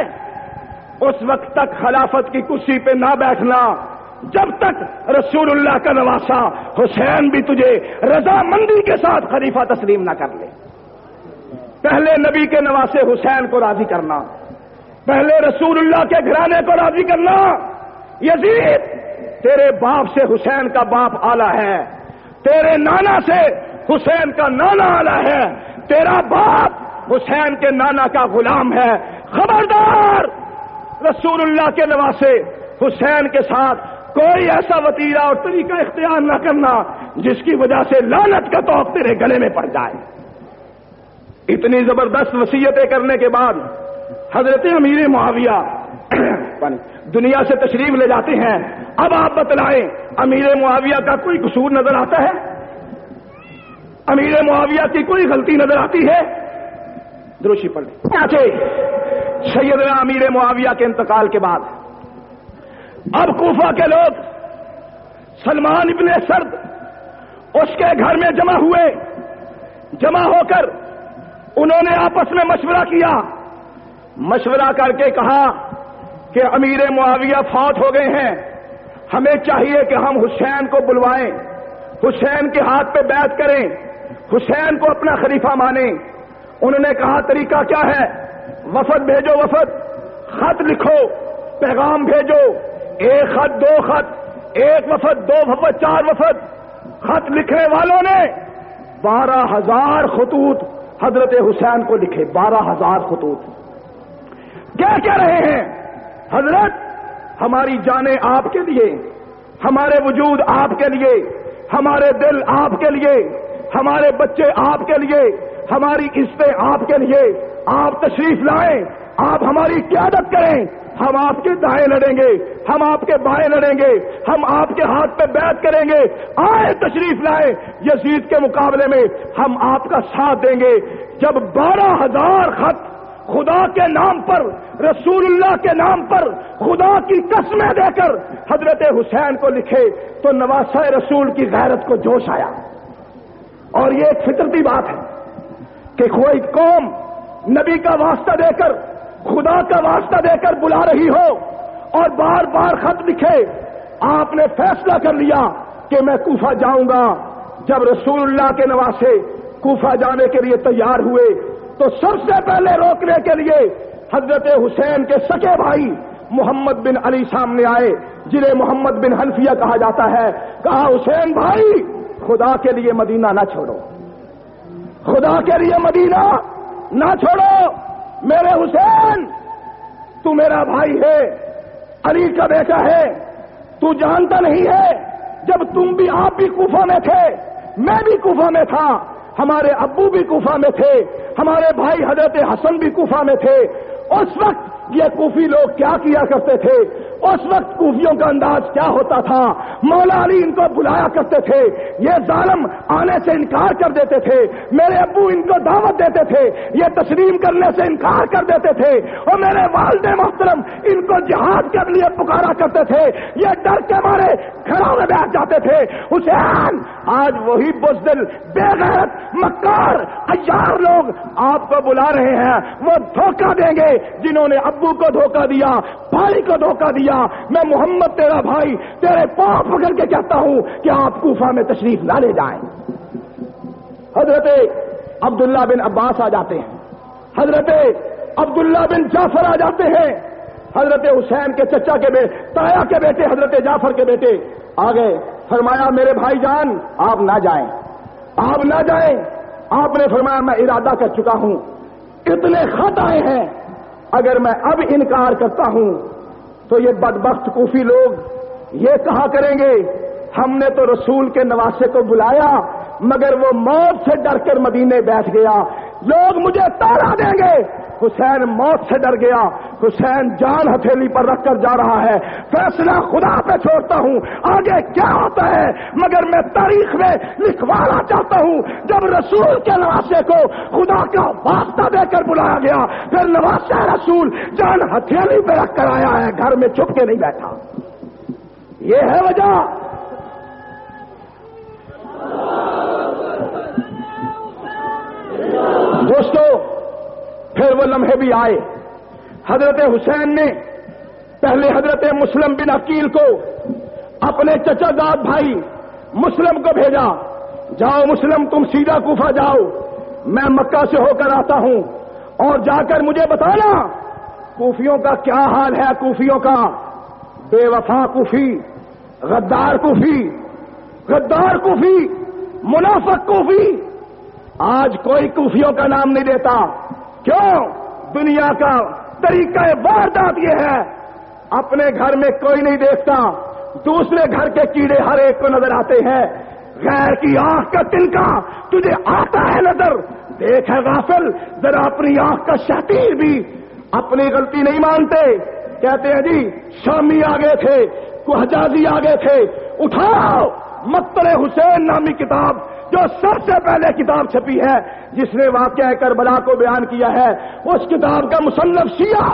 اس وقت تک خلافت کی کرسی پہ نہ بیٹھنا جب تک رسول اللہ کا نواسا حسین بھی تجھے رضامندی کے ساتھ خلیفہ تسلیم نہ کر لے۔ پہلے نبی کے نواسے حسین کو راضی کرنا، پہلے رسول اللہ کے گھرانے کو راضی کرنا۔ یزید تیرے باپ سے حسین کا باپ اعلیٰ ہے، تیرے نانا سے حسین کا نانا اعلیٰ ہے، تیرا باپ حسین کے نانا کا غلام ہے۔ خبردار رسول اللہ کے نواسے حسین کے ساتھ کوئی ایسا وتیرہ اور طریقہ اختیار نہ کرنا جس کی وجہ سے لعنت کا طوق تیرے گلے میں پڑ جائے۔ اتنی زبردست وصیتیں کرنے کے بعد حضرت امیر معاویہ دنیا سے تشریف لے جاتے ہیں۔ اب آپ بتلائیں امیر معاویہ کا کوئی قصور نظر آتا ہے؟ امیر معاویہ کی کوئی غلطی نظر آتی ہے؟ دروشی پڑھ لیں۔ سیدنا امیر معاویہ کے انتقال کے بعد اب کوفہ کے لوگ سلمان ابن سرد اس کے گھر میں جمع ہوئے، جمع ہو کر انہوں نے آپس میں مشورہ کیا، مشورہ کر کے کہا کہ امیر معاویہ فوت ہو گئے ہیں، ہمیں چاہیے کہ ہم حسین کو بلوائیں، حسین کے ہاتھ پہ بیعت کریں، حسین کو اپنا خلیفہ مانیں۔ انہوں نے کہا طریقہ کیا ہے؟ وفد بھیجو، وفد خط لکھو، پیغام بھیجو، ایک خط دو خط، ایک وفد دو وفد چار وفد۔ خط لکھنے والوں نے 12,000 خطوط حضرت حسین کو لکھے، 12,000 خطوط۔ کیا کہہ رہے ہیں؟ حضرت ہماری جانیں آپ کے لیے، ہمارے وجود آپ کے لیے، ہمارے دل آپ کے لیے، ہمارے بچے آپ کے لیے، ہماری عزتیں آپ کے لیے، آپ تشریف لائیں، آپ ہماری قیادت کریں، ہم آپ کے دائیں لڑیں گے، ہم آپ کے بائیں لڑیں گے، ہم آپ کے ہاتھ پہ بیعت کریں گے، آئے تشریف لائیں، یزید کے مقابلے میں ہم آپ کا ساتھ دیں گے۔ جب 12,000 خط خدا کے نام پر، رسول اللہ کے نام پر، خدا کی قسمیں دے کر حضرت حسین کو لکھے تو نواسہ رسول کی غیرت کو جوش آیا۔ اور یہ ایک فطرتی بات ہے کہ کوئی قوم نبی کا واسطہ دے کر، خدا کا واسطہ دے کر بلا رہی ہو اور بار بار خط لکھے۔ آپ نے فیصلہ کر لیا کہ میں کوفہ جاؤں گا۔ جب رسول اللہ کے نواسے کوفہ جانے کے لیے تیار ہوئے تو سب سے پہلے روکنے کے لیے حضرت حسین کے سکے بھائی محمد بن علی سامنے آئے، جنہیں محمد بن حنفیہ کہا جاتا ہے۔ کہا حسین بھائی خدا کے لیے مدینہ نہ چھوڑو، خدا کے لیے مدینہ نہ چھوڑو، میرے حسین تو میرا بھائی ہے، علی کا بیٹا ہے، تو جانتا نہیں ہے جب تم بھی آپ بھی کوفہ میں تھے، میں بھی کوفہ میں تھا، ہمارے ابو بھی کوفہ میں تھے، ہمارے بھائی حضرت حسن بھی کوفہ میں تھے۔ اس وقت یہ کوفی لوگ کیا کیا کرتے تھے، اس وقت کوفیوں کا انداز کیا ہوتا تھا؟ مولا علی ان کو بلایا کرتے تھے، یہ ظالم آنے سے انکار کر دیتے تھے، میرے ابو ان کو دعوت دیتے تھے، یہ تسلیم کرنے سے انکار کر دیتے تھے، اور میرے والد محترم ان کو جہاد کے لیے پکارا کرتے تھے، یہ ڈر کے مارے گھروں میں بیٹھ جاتے تھے۔ حسین آج وہی بزدل، بے غیرت، مکار، عیار لوگ آپ کو بلا رہے ہیں، وہ دھوکہ دیں گے جنہوں نے ابو کو دھوکہ دیا، بھائی کو دھوکہ دیا۔ میں محمد تیرا بھائی تیرے پاؤں پکڑ کے کہتا ہوں کہ آپ کوفہ میں تشریف نہ لے جائیں۔ حضرت عبداللہ بن عباس آ جاتے ہیں، حضرت عبداللہ بن جعفر آ جاتے ہیں، حضرت حسین کے چچا کے بیٹے، تایا کے بیٹے، حضرت جعفر کے بیٹے آ گئے۔ فرمایا میرے بھائی جان آپ نہ جائیں، آپ نہ جائیں۔ آپ نے فرمایا میں ارادہ کر چکا ہوں، اتنے خط آئے ہیں، اگر میں اب انکار کرتا ہوں تو یہ بدبخت کوفی لوگ یہ کہا کریں گے ہم نے تو رسول کے نواسے کو بلایا مگر وہ موت سے ڈر کر مدینے بیٹھ گیا۔ لوگ مجھے تاڑا دیں گے. حسین موت سے ڈر گیا. حسین جان ہتھیلی پر رکھ کر جا رہا ہے. فیصلہ خدا پہ چھوڑتا ہوں آگے کیا ہوتا ہے، مگر میں تاریخ میں لکھوانا چاہتا ہوں جب رسول کے نواسے کو خدا کا واسطہ دے کر بلایا گیا، پھر نواسہ رسول جان ہتھیلی پہ رکھ کر آیا ہے، گھر میں چھپ کے نہیں بیٹھا. یہ ہے وجہ. دوستو پھر وہ لمحے بھی آئے. حضرت حسین نے پہلے حضرت مسلم بن عقیل کو اپنے چچا زاد بھائی مسلم کو بھیجا. جاؤ مسلم تم سیدھا کوفہ جاؤ، میں مکہ سے ہو کر آتا ہوں، اور جا کر مجھے بتانا کوفیوں کا کیا حال ہے. کوفیوں کا بے وفا کوفی، غدار کوفی، غدار کوفی، منافق کوفی. آج کوئی کوفیوں کا نام نہیں دیتا. کیوں؟ دنیا کا طریقہ واردات یہ ہے، اپنے گھر میں کوئی نہیں دیکھتا، دوسرے گھر کے کیڑے ہر ایک کو نظر آتے ہیں. غیر کی آنکھ کا تنکا تجھے آتا ہے نظر. دیکھ ہے غافل، ذرا اپنی آنکھ کا شتیر بھی اپنی غلطی نہیں مانتے. کہتے ہیں جی شامی آگے تھے، کو حجازی آگے تھے. اٹھاؤ مقتل حسین نامی کتاب، جو سب سے پہلے کتاب چھپی ہے جس نے واقعہ کربلا کو بیان کیا ہے. اس کتاب کا مصنف شیعہ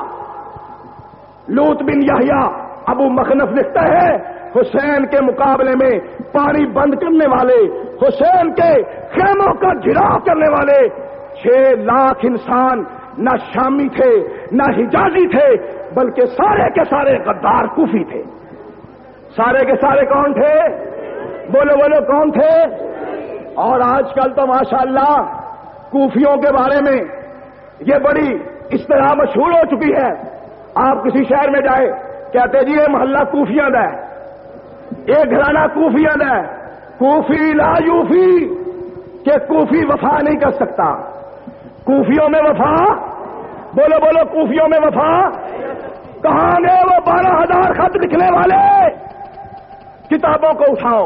لوط بن یحییٰ ابو مخنف لکھتا ہے حسین کے مقابلے میں پانی بند کرنے والے، حسین کے خیموں کا گھراؤ کرنے والے 6 لاکھ انسان نہ شامی تھے نہ حجازی تھے، بلکہ سارے کے سارے غدار کوفی تھے. سارے کے سارے کون تھے؟ بولو بولو کون تھے؟ اور آج کل تو ماشاءاللہ کوفیوں کے بارے میں یہ بڑی اصطلاح مشہور ہو چکی ہے. آپ کسی شہر میں جائے کہتے جی یہ محلہ کوفیاں ہے، ایک گھرانہ کوفیاں ہے. کوفی لا یوفی، کہ کوفی وفا نہیں کر سکتا. کوفیوں میں وفا، بولو بولو کوفیوں میں وفا. کہاں گئے وہ 12,000 خط لکھنے والے؟ کتابوں کو اٹھاؤ.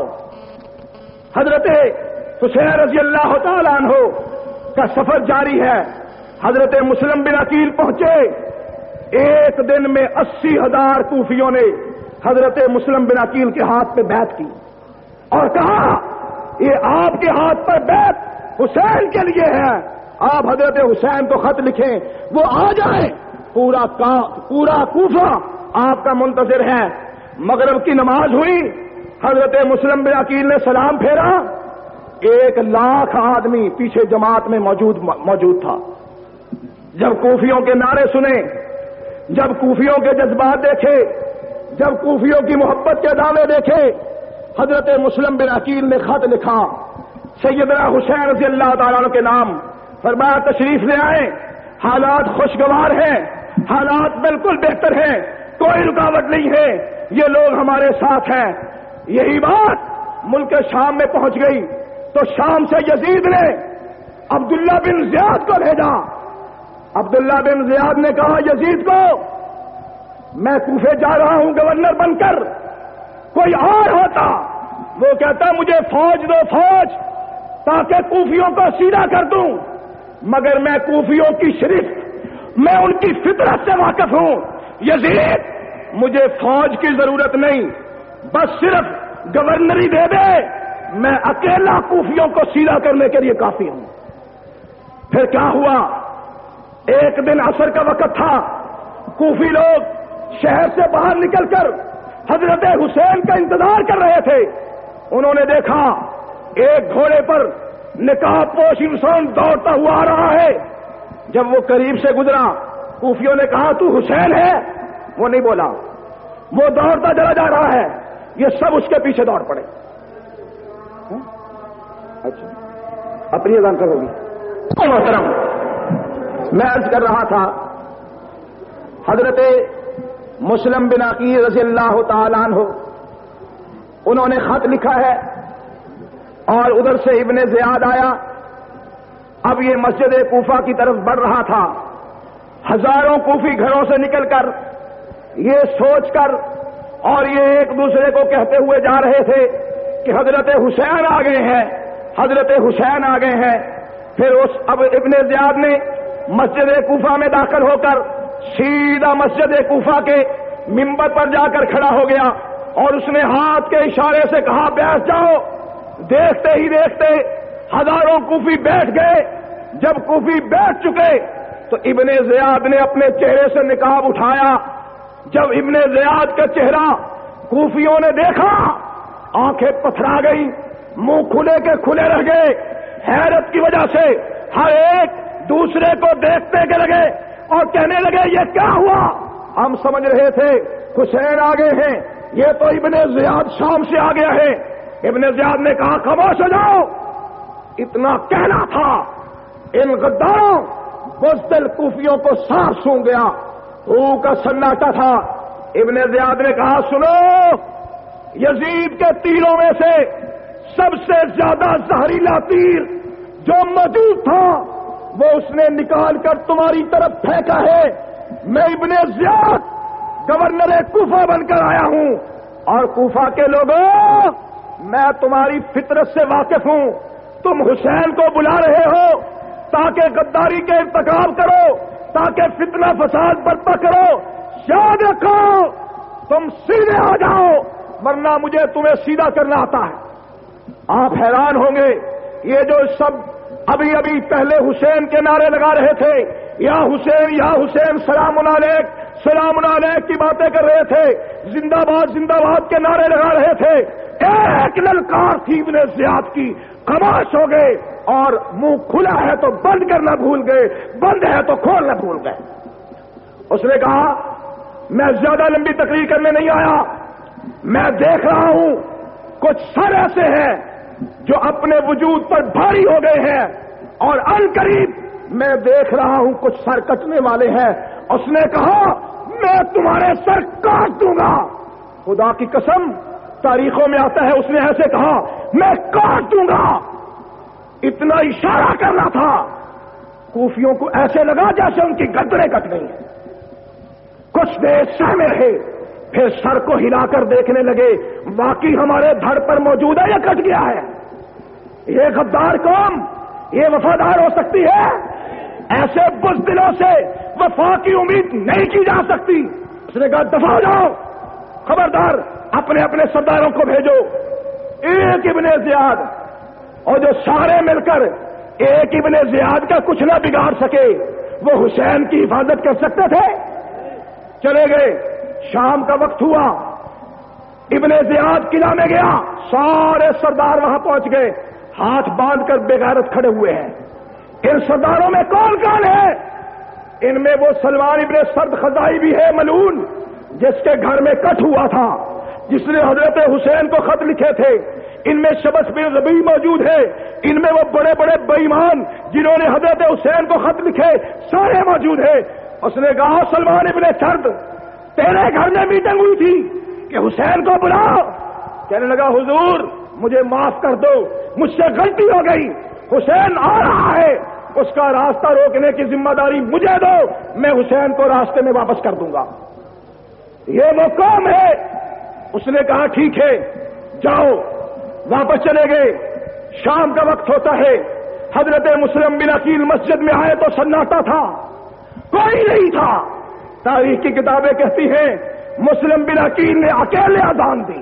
حضرت حسین رضی اللہ تعالیٰ عنہ کا سفر جاری ہے. حضرت مسلم بن عقیل پہنچے. ایک دن میں 80,000 کوفیوں نے حضرت مسلم بن عقیل کے ہاتھ پہ بیعت کی اور کہا یہ آپ کے ہاتھ پر بیعت حسین کے لیے ہے، آپ حضرت حسین کو خط لکھیں وہ آ جائیں. پورا کوفہ آپ کا منتظر ہے. مغرب کی نماز ہوئی، حضرت مسلم بن عقیل نے سلام پھیرا. 1 لاکھ آدمی پیچھے جماعت میں موجود تھا. جب کوفیوں کے نعرے سنے، جب کوفیوں کے جذبات دیکھے، جب کوفیوں کی محبت کے دعوے دیکھے، حضرت مسلم بن عقیل نے خط لکھا سیدنا حسین رضی اللہ تعالیٰ عنہ کے نام. فرمایا تشریف لے آئیں، حالات خوشگوار ہیں، حالات بالکل بہتر ہیں، کوئی رکاوٹ نہیں ہے، یہ لوگ ہمارے ساتھ ہیں. یہی بات ملک شام میں پہنچ گئی تو شام سے یزید نے عبداللہ بن زیاد کو بھیجا. عبداللہ بن زیاد نے کہا یزید کو میں کوفے جا رہا ہوں گورنر بن کر، کوئی اور ہوتا وہ کہتا مجھے فوج دو فوج تاکہ کوفیوں کو سیدھا کر دوں، مگر میں کوفیوں کی شریف، میں ان کی فطرت سے واقف ہوں. یزید مجھے فوج کی ضرورت نہیں، بس صرف گورنری دے دے، میں اکیلا کوفیوں کو سیدھا کرنے کے لیے کافی ہوں. پھر کیا ہوا؟ ایک دن عصر کا وقت تھا، کوفی لوگ شہر سے باہر نکل کر حضرت حسین کا انتظار کر رہے تھے. انہوں نے دیکھا ایک گھوڑے پر نقاب پوش انسان دوڑتا ہوا آ رہا ہے. جب وہ قریب سے گزرا کوفیوں نے کہا تو حسین ہے؟ وہ نہیں بولا، وہ دوڑتا چلا جا رہا ہے. یہ سب اس کے پیچھے دوڑ پڑے. اچھا اپنی اذان کرو گی. محترم میں عرض کر رہا تھا حضرت مسلم بن عقیل رضی اللہ تعالیٰ عنہ انہوں نے خط لکھا ہے اور ادھر سے ابن زیاد آیا. اب یہ مسجد کوفہ کی طرف بڑھ رہا تھا. ہزاروں کوفی گھروں سے نکل کر یہ سوچ کر اور یہ ایک دوسرے کو کہتے ہوئے جا رہے تھے کہ حضرت حسین آ گئے ہیں، حضرت حسین آ گئے ہیں. پھر اب ابن زیاد نے مسجد کوفہ میں داخل ہو کر سیدھا مسجد کوفہ کے منبر پر جا کر کھڑا ہو گیا اور اس نے ہاتھ کے اشارے سے کہا بیٹھ جاؤ. دیکھتے ہی دیکھتے ہزاروں کوفی بیٹھ گئے. جب کوفی بیٹھ چکے تو ابن زیاد نے اپنے چہرے سے نقاب اٹھایا. جب ابن زیاد کا چہرہ کوفیوں نے دیکھا آنکھیں پتھرا گئی, منہ کھلے کے کھلے رہ گئے. حیرت کی وجہ سے ہر ایک دوسرے کو دیکھتے کے لگے اور کہنے لگے یہ کیا ہوا. ہم سمجھ رہے تھے حسین آگے ہیں, یہ تو ابن زیاد شام سے آ گیا ہے. ابن زیاد نے کہا خاموش ہو جاؤ. اتنا کہنا تھا ان غداروں بزدل کوفیوں کو سار سونگ گیا. ہو کا سناٹا تھا. ابن زیاد نے کہا سنو, یزید کے تیروں میں سے سب سے زیادہ زہریلا تیر جو موجود تھا وہ اس نے نکال کر تمہاری طرف پھینکا ہے. میں ابن زیاد گورنر کوفہ بن کر آیا ہوں اور کوفہ کے لوگوں میں تمہاری فطرت سے واقف ہوں. تم حسین کو بلا رہے ہو تاکہ غداری کے ارتکاب کرو, تاکہ فتنہ فساد برپا کرو. یاد رکھو تم سیدھے آ جاؤ ورنہ مجھے تمہیں سیدھا کرنا آتا ہے. آپ حیران ہوں گے یہ جو سب ابھی ابھی پہلے حسین کے نعرے لگا رہے تھے, یا حسین سلام علیک کی باتیں کر رہے تھے, زندہ باد کے نعرے لگا رہے تھے, ایک للکار تھی ابن زیاد کی. خاموش ہو گئے اور منہ کھلا ہے تو بند کرنا بھول گئے, بند ہے تو کھولنا بھول گئے. اس نے کہا میں زیادہ لمبی تقریر کرنے نہیں آیا, میں دیکھ رہا ہوں کچھ سر ایسے ہیں جو اپنے وجود پر بھاری ہو گئے ہیں اور ان قریب میں دیکھ رہا ہوں کچھ سر کٹنے والے ہیں. اس نے کہا میں تمہارے سر کاٹ دوں گا. خدا کی قسم تاریخوں میں آتا ہے اس نے ایسے کہا میں کاٹ دوں گا. اتنا اشارہ کرنا تھا. کوفیوں کو ایسے لگا جیسے ان کی گردنیں کٹ گئی ہیں. کچھ دیر سر میں رہے, پھر سر کو ہلا کر دیکھنے لگے باقی ہمارے دھڑ پر موجود ہے یا کٹ گیا ہے. یہ غدار قوم یہ وفادار ہو سکتی ہے؟ ایسے بزدلوں سے وفا کی امید نہیں کی جا سکتی. اس نے کہا دفع ہو جاؤ, خبردار اپنے اپنے سرداروں کو بھیجو. ایک ابن زیاد اور جو سارے مل کر ایک ابن زیاد کا کچھ نہ بگاڑ سکے وہ حسین کی حفاظت کر سکتے تھے؟ چلے گئے. شام کا وقت ہوا, ابن زیاد قلعہ میں گیا, سارے سردار وہاں پہنچ گئے, ہاتھ باندھ کر بغیرت کھڑے ہوئے ہیں. ان سرداروں میں کون کون ہے؟ ان میں وہ سلمان ابن سرد خزائی بھی ہے ملعون, جس کے گھر میں کٹ ہوا تھا, جس نے حضرت حسین کو خط لکھے تھے. ان میں شبس بن ربیع موجود ہے. ان میں وہ بڑے بڑے بے ایمان جنہوں نے حضرت حسین کو خط لکھے سارے موجود ہیں. اس نے کہا سلمان ابن سرد تیرے گھر میں میٹنگ ہوئی تھی کہ حسین کو بلاؤ. کہنے لگا حضور مجھے معاف کر دو, مجھ سے غلطی ہو گئی, حسین آ رہا ہے, اس کا راستہ روکنے کی ذمہ داری مجھے دو, میں حسین کو راستے میں واپس کر دوں گا. یہ وہ قوم ہے. اس نے کہا ٹھیک ہے جاؤ. واپس چلے گئے. شام کا وقت ہوتا ہے. حضرت مسلم بن عقیل مسجد میں آئے تو سناٹا تھا, کوئی نہیں تھا. تاریخ کی کتابیں کہتی ہیں مسلم بن عقیل نے اکیلے اذان دی.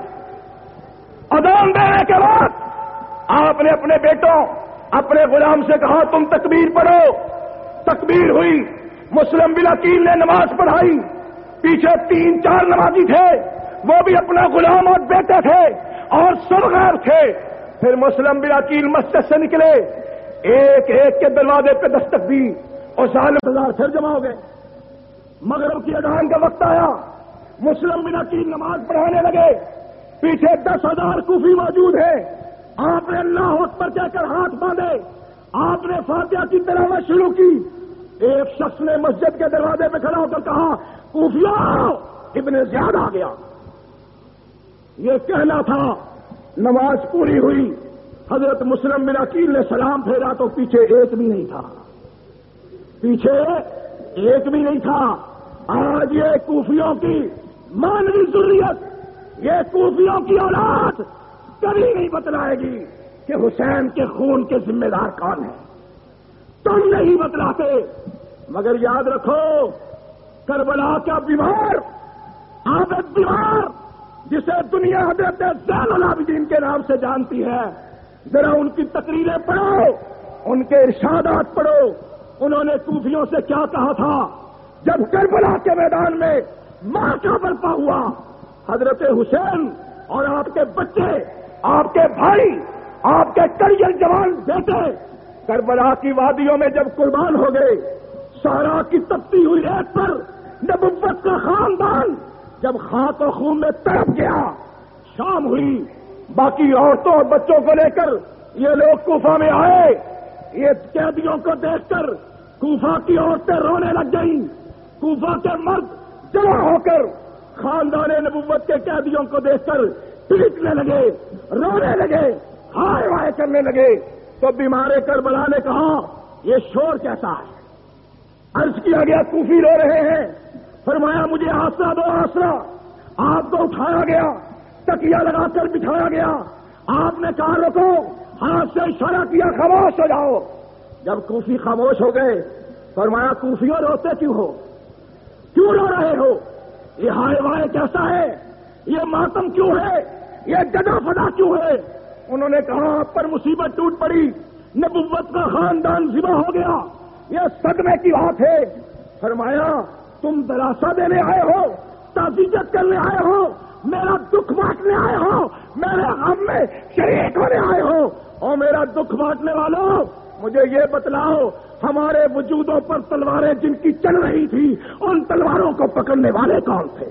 اذان دینے کے بعد آپ نے اپنے بیٹوں اپنے غلام سے کہا تم تکبیر پڑھو. تکبیر ہوئی. مسلم بن عقیل نے نماز پڑھائی. پیچھے 3-4 نمازی تھے, وہ بھی اپنا غلام اور بیٹے تھے اور سب غیر تھے. پھر مسلم بن عقیل مسجد سے نکلے, ایک ایک کے دروازے پہ دستک دی اور 40,000 پھر جمع ہو گئے. مغرب کی اذان کا وقت آیا, مسلم بن عقیل نماز پڑھانے لگے. پیچھے 10,000 کوفی موجود ہیں. آپ نے اللہ اکبر کہہ کر ہاتھ باندھے, آپ نے فاتحہ کی تلاوت شروع کی. ایک شخص نے مسجد کے دروازے پہ کھڑا ہو کر کہا کوفیوں ابن زیاد آ گیا. یہ کہنا تھا. نماز پوری ہوئی. حضرت مسلم بن عقیل نے سلام پھیرا تو پیچھے ایک بھی نہیں تھا. پیچھے ایک بھی نہیں تھا. آج یہ کوفیوں کی مانوی ضروریت, یہ کوفیوں کی اولاد کبھی نہیں بتلائے گی کہ حسین کے خون کے ذمہ دار کون ہیں. تم نہیں بتلاتے، مگر یاد رکھو کربلا کا بیمار، عابد بیمار جسے دنیا حضرت زین العابدین کے نام سے جانتی ہے، ذرا ان کی تقریریں پڑھو، ان کے ارشادات پڑھو۔ انہوں نے کوفیوں سے کیا کہا تھا جب کربلا کے میدان میں مار کا برپا ہوا؟ حضرت حسین اور آپ کے بچے، آپ کے بھائی، آپ کے کریل جوان بیٹے کربلا کی وادیوں میں جب قربان ہو گئے، صحرا کی تپتی ہوئی ریت پر نبوت کا خاندان جب خاک و خون میں تڑپ گیا، شام ہوئی، باقی عورتوں اور بچوں کو لے کر یہ لوگ کوفہ میں آئے۔ یہ قیدیوں کو دیکھ کر کوفہ کی عورتیں رونے لگ گئیں، کوفہ کے مرد جمع ہو کر خاندان نبوت کے قیدیوں کو دیکھ کر پیٹنے لگے، رونے لگے، ہائے ہائے کرنے لگے۔ تو بیمار کربلا نے کہا یہ شور کیسا ہے؟ عرض کیا گیا کوفی رو رہے ہیں، فرمایا مجھے آسرا دو آسرا۔ آپ کو اٹھایا گیا، تکیہ لگا کر بٹھایا گیا، آپ نے کہا رکو، ہاتھ سے اشارہ کیا خاموش ہو جاؤ۔ جب کوفی خاموش ہو گئے، فرمایا کوفیوں روتے کیوں ہو؟ کیوں رو رہے ہو؟ یہ ہائے وائے کیسا ہے؟ یہ ماتم کیوں ہے؟ یہ جدا فدا کیوں ہے؟ انہوں نے کہا آپ پر مصیبت ٹوٹ پڑی، نبوت کا خاندان ذبح ہو گیا، یہ صدمے کی بات ہے۔ فرمایا تم دلاسا دینے آئے ہو، تعزیت کرنے آئے ہو، میرا دکھ بانٹنے آئے ہو، میرے غم میں شریک ہونے آئے ہو، اور میرا دکھ بانٹنے والوں مجھے یہ بتلاؤ ہمارے وجودوں پر تلواریں جن کی چل رہی تھی ان تلواروں کو پکڑنے والے کون تھے؟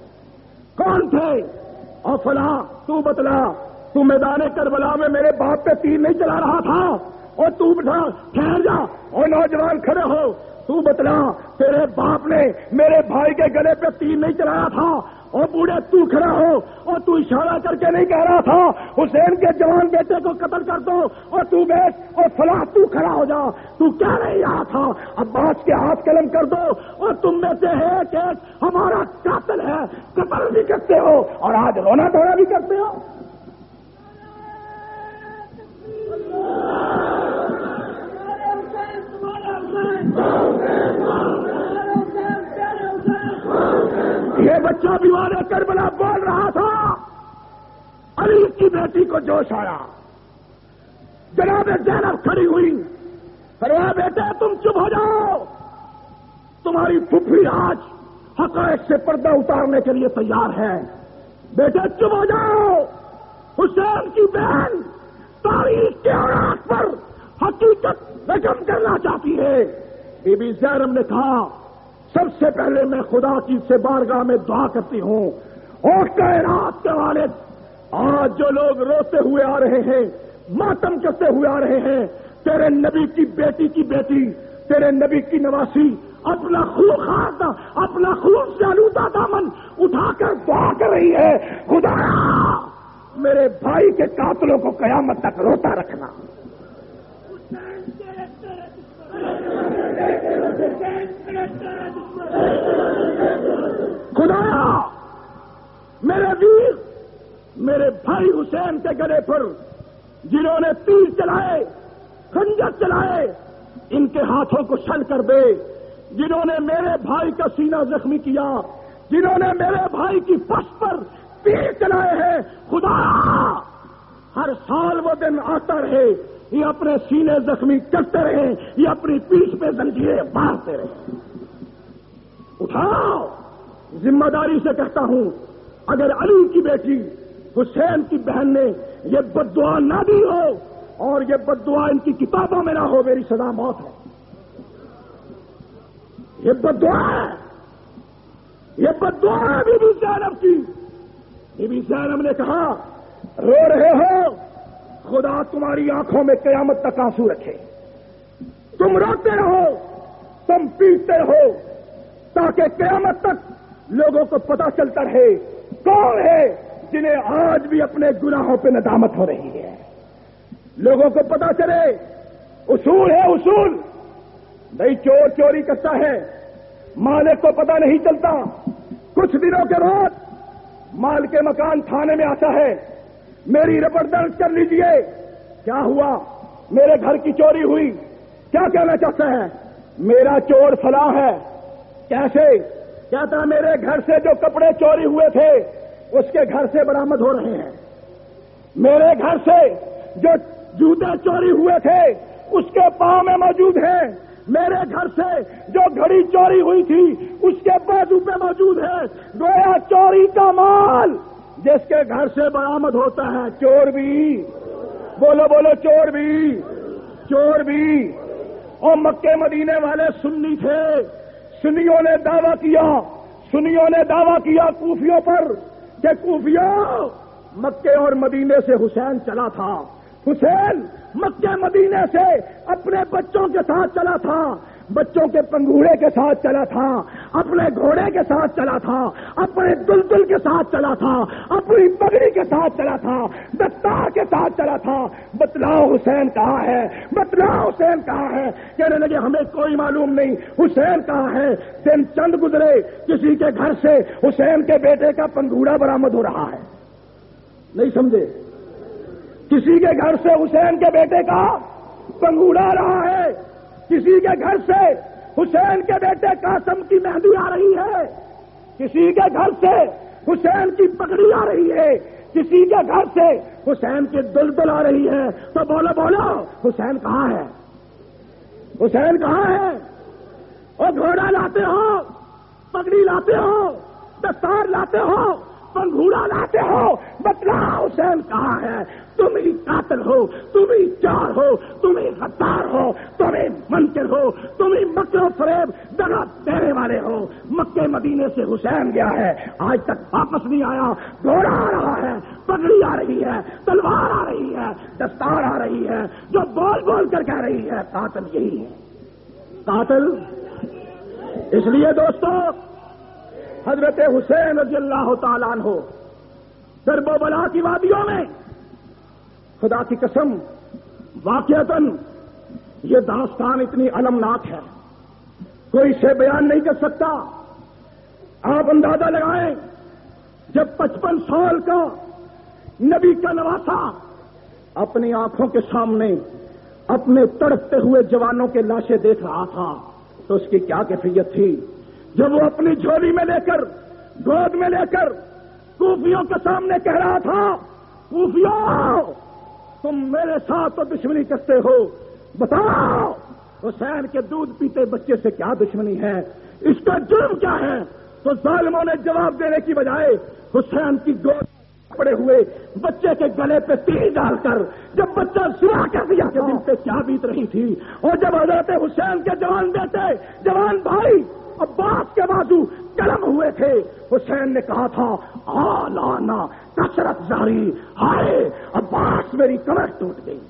کون تھے؟ اور فلاں تو بتلا، تو میدان کربلا میں میرے باپ پہ تیر نہیں چلا رہا تھا؟ اور تو بتا ٹھہر جا، اور نوجوان کھڑے ہو، تو بتلا تیرے باپ نے میرے بھائی کے گلے پہ تیر نہیں چلایا تھا؟ اور بوڑھے تو کھڑا ہو اور تو اشارہ کر کے نہیں کہہ رہا تھا حسین کے جوان بیٹے کو قتل کر دو، اور تو بیٹھ اور فلاں تو کھڑا ہو جا، تو کیا نہیں رہا تھا عباس کے ہاتھ قلم کر دو، اور تم میں سے ایک ہمارا قاتل ہے، قتل بھی کرتے ہو اور آج رونا دھونا بھی کرتے ہو۔ یہ بچہ بیمار کربلا بول رہا تھا، علی کی بیٹی کو جوش آیا، جناب زینب کھڑی ہوئی، فرمایا بیٹے تم چپ ہو جاؤ، تمہاری پھپھی آج حقائق سے پردہ اتارنے کے لیے تیار ہے، بیٹے چپ ہو جاؤ۔ حسین کی بہن تاریخ کے اوراق پر حقیقت رقم کرنا چاہتی ہے۔ بی بی زینب نے کہا سب سے پہلے میں خدا کی سے بارگاہ میں دعا کرتی ہوں، اور کائنات کے والد آج جو لوگ روتے ہوئے آ رہے ہیں، ماتم کرتے ہوئے آ رہے ہیں، تیرے نبی کی بیٹی کی بیٹی، تیرے نبی کی نواسی اپنا خون خارتا، اپنا خون سے آلودہ دامن اٹھا کر دعا کر رہی ہے، خدا میرے بھائی کے قاتلوں کو قیامت تک روتا رکھنا۔ خدایا میرے ویر، میرے بھائی حسین کے گلے پر جنہوں نے تیر چلائے، خنجر چلائے، ان کے ہاتھوں کو شل کر دے۔ جنہوں نے میرے بھائی کا سینہ زخمی کیا، جنہوں نے میرے بھائی کی پشت پر تیر چلائے ہیں، خدا ہر سال وہ دن آتا رہے، یہ اپنے سینے زخمی کرتے رہے، یہ اپنی پیٹھ پہ زنجیریں مارتے رہے۔ اٹھاؤ، ذمہ داری سے کہتا ہوں، اگر علی کی بیٹی حسین کی بہن نے یہ بد دعا نہ دی ہو اور یہ بد دعا ان کی کتابوں میں نہ ہو، میری سزا موت ہے۔ یہ بد دعا ہے، یہ بد دعا ہے بی بی زینب کی۔ بی بی زینب نے کہا رو رہے ہو، خدا تمہاری آنکھوں میں قیامت تک آنسو رکھے، تم روتے رہو، تم پیٹتے رہو، تاکہ قیامت تک لوگوں کو پتا چلتا رہے کون ہے جنہیں آج بھی اپنے گناہوں پہ ندامت ہو رہی ہے، لوگوں کو پتا چلے۔ اصول ہے اصول، نہیں چور چوری کرتا ہے، مالک کو پتا نہیں چلتا، کچھ دنوں کے بعد مال کے مکان تھانے میں آتا ہے، میری رپورٹ درج کر لیجئے، کیا ہوا، میرے گھر کی چوری ہوئی، کیا کہنا چاہتا ہے؟ میرا چور فلاں ہے. کیسے؟ کہتا ہے میرے گھر سے جو کپڑے چوری ہوئے تھے اس کے گھر سے برآمد ہو رہے ہیں. میرے گھر سے جو جوتے چوری ہوئے تھے اس کے پاؤں میں موجود ہیں. میرے گھر سے جو گھڑی چوری ہوئی تھی اس کے بازو پہ موجود ہے. گویا چوری کا مال جس کے گھر سے برآمد ہوتا ہے چور بھی. بولو بولو چور بھی، چور بھی. اور مکے مدینے والے سنی تھے. سنیوں نے دعویٰ کیا کوفیوں پر کہ کوفیوں مکے اور مدینے سے حسین چلا تھا. حسین مکے مدینے سے اپنے بچوں کے ساتھ چلا تھا، بچوں کے پنگوڑے کے ساتھ چلا تھا، اپنے گھوڑے کے ساتھ چلا تھا، اپنے دلدل کے ساتھ چلا تھا، اپنی پگڑی کے ساتھ چلا تھا، دستار کے ساتھ چلا تھا. بتلاؤ حسین کہاں ہے؟ بتلاؤ حسین کہاں ہے؟ کہنے لگے ہمیں کوئی معلوم نہیں حسین کہاں ہے. دن چند گزرے، کسی کے گھر سے حسین کے بیٹے کا پنگوڑا برآمد ہو رہا ہے. نہیں سمجھے؟ کسی کے گھر سے حسین کے بیٹے کا پنگوڑا آ رہا ہے. کسی کے گھر سے حسین کے بیٹے قاسم کی مہندی آ رہی ہے. کسی کے گھر سے حسین کی پگڑی آ رہی ہے. کسی کے گھر سے حسین کی دلدل آ رہی ہے. تو بولو بولو حسین کہاں ہے؟ حسین کہاں ہے؟ اور گھوڑا لاتے ہو، پگڑی لاتے ہو، دستار لاتے ہو، پنگھوڑا لاتے ہو، بتلاؤ حسین کہاں ہے؟ تم ہی قاتل ہو، تم ہی چار ہو، تم ہی غدار ہو، تم ہی منکر ہو، تم ہی مکر و فریب دغا دینے والے ہو. مکے مدینے سے حسین گیا ہے، آج تک واپس نہیں آیا. گھوڑا آ رہا ہے، پگڑی آ رہی ہے، تلوار آ رہی ہے، دستار آ رہی ہے، جو بول بول کر کہہ رہی ہے قاتل یہی ہے. قاتل اس لیے دوستو حضرت حسین رضی اللہ تعالیٰ عنہ درب و بلا کی وادیوں میں، خدا کی قسم واقعتاً یہ داستان اتنی المناک ہے کوئی اسے بیان نہیں کر سکتا. آپ اندازہ لگائیں جب 55 سال کا نبی کا نواسا اپنی آنکھوں کے سامنے اپنے تڑپتے ہوئے جوانوں کے لاشیں دیکھ رہا تھا تو اس کی کیا کیفیت تھی. جب وہ اپنی جھولی میں لے کر گود میں لے کر کوفیوں کے سامنے کہہ رہا تھا کوفیوں تم میرے ساتھ تو دشمنی کرتے ہو، بتاؤ حسین کے دودھ پیتے بچے سے کیا دشمنی ہے، اس کا جرم کیا ہے. تو ظالموں نے جواب دینے کی بجائے حسین کی گود پڑے ہوئے بچے کے گلے پہ تیر ڈال کر جب بچہ سنا کر دیا کہ دل پہ کیا بیت رہی تھی. اور جب حضرت حسین کے جوان بیٹے جوان بھائی عباس کے بازو قلم ہوئے تھے، حسین نے کہا تھا آلانا کثرت زاری، ہائے عباس میری کمر ٹوٹ گئی.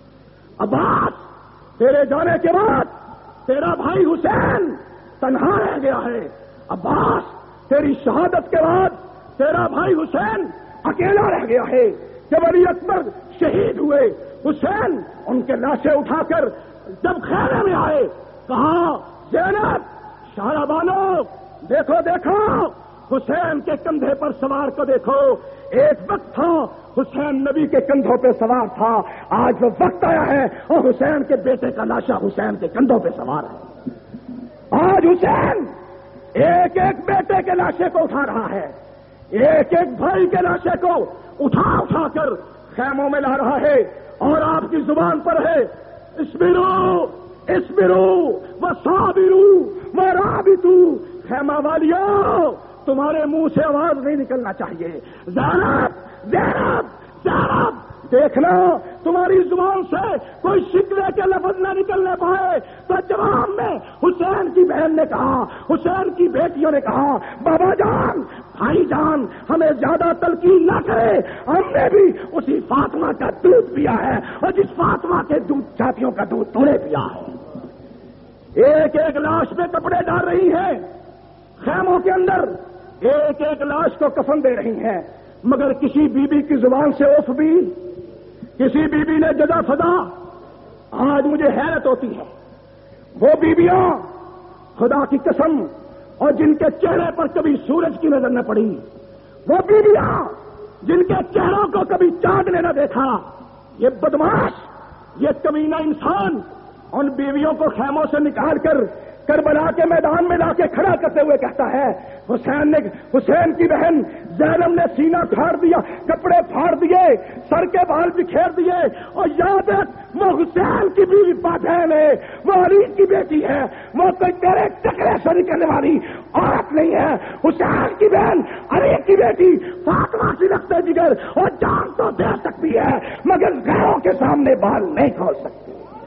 عباس تیرے جانے کے بعد تیرا بھائی حسین تنہا رہ گیا ہے. عباس تیری شہادت کے بعد تیرا بھائی حسین اکیلا رہ گیا ہے. جب علی اکبر شہید ہوئے حسین ان کے لاشیں اٹھا کر جب خیمے میں آئے کہا زینب شارہ بانو دیکھو دیکھو حسین کے کندھے پر سوار کو دیکھو. ایک وقت تھا حسین نبی کے کندھوں پہ سوار تھا، آج وہ وقت آیا ہے اور حسین کے بیٹے کا لاشا حسین کے کندھوں پہ سوار ہے. آج حسین ایک ایک بیٹے کے لاشے کو اٹھا رہا ہے، ایک ایک بھائی کے لاشے کو اٹھا اٹھا کر خیموں میں لا رہا ہے. اور آپ کی زبان پر ہے اسبرو اسبرو وصابرو ورابطو. خیمہ والیو تمہارے منہ سے آواز نہیں نکلنا چاہیے. زینب زینب زینب دیکھنا تمہاری زبان سے کوئی شکوے کے لفظ نہ نکلنے پائے. تو جواب میں حسین کی بہن نے کہا، حسین کی بیٹیوں نے کہا بابا جان بھائی جان ہمیں زیادہ تلقین نہ کرے، ہم نے بھی اسی فاطمہ کا دودھ پیا ہے اور جس فاطمہ کے دودھ چاٹیوں کا دودھ تو نے پیا ہے. ایک ایک لاش پہ کپڑے ڈال رہی ہیں خیموں کے اندر، ایک ایک لاش کو کفن دے رہی ہیں، مگر کسی بی بی کی زبان سے اف بھی، کسی بی بی نے جزا فضا. آج مجھے حیرت ہوتی ہے وہ بیویاں خدا کی قسم اور جن کے چہرے پر کبھی سورج کی نظر نہ پڑی، وہ بیویاں جن کے چہروں کو کبھی چاند نے نہ دیکھا، یہ بدماش یہ کمینہ انسان ان بیویوں کو خیموں سے نکال کر کربلا کے میدان میں لا کے کھڑا کرتے ہوئے کہتا ہے حسین کی بہن زینب نے سینہ پھاڑ دیا، کپڑے پھاڑ دیے، سر کے بال بکھیر دیے، اور یاد رکھ وہ حسین کی بیوی بہن ہے، وہ علی کی بیٹی ہے، وہ کوئی تیرے چکرے سے نکلنے والی عورت نہیں ہے۔ حسین کی بہن علی کی بیٹی فاطمہ سے رکھتے جگر اور جان تو دے سکتی ہے مگر غیروں کے سامنے بال نہیں کھول سکتی۔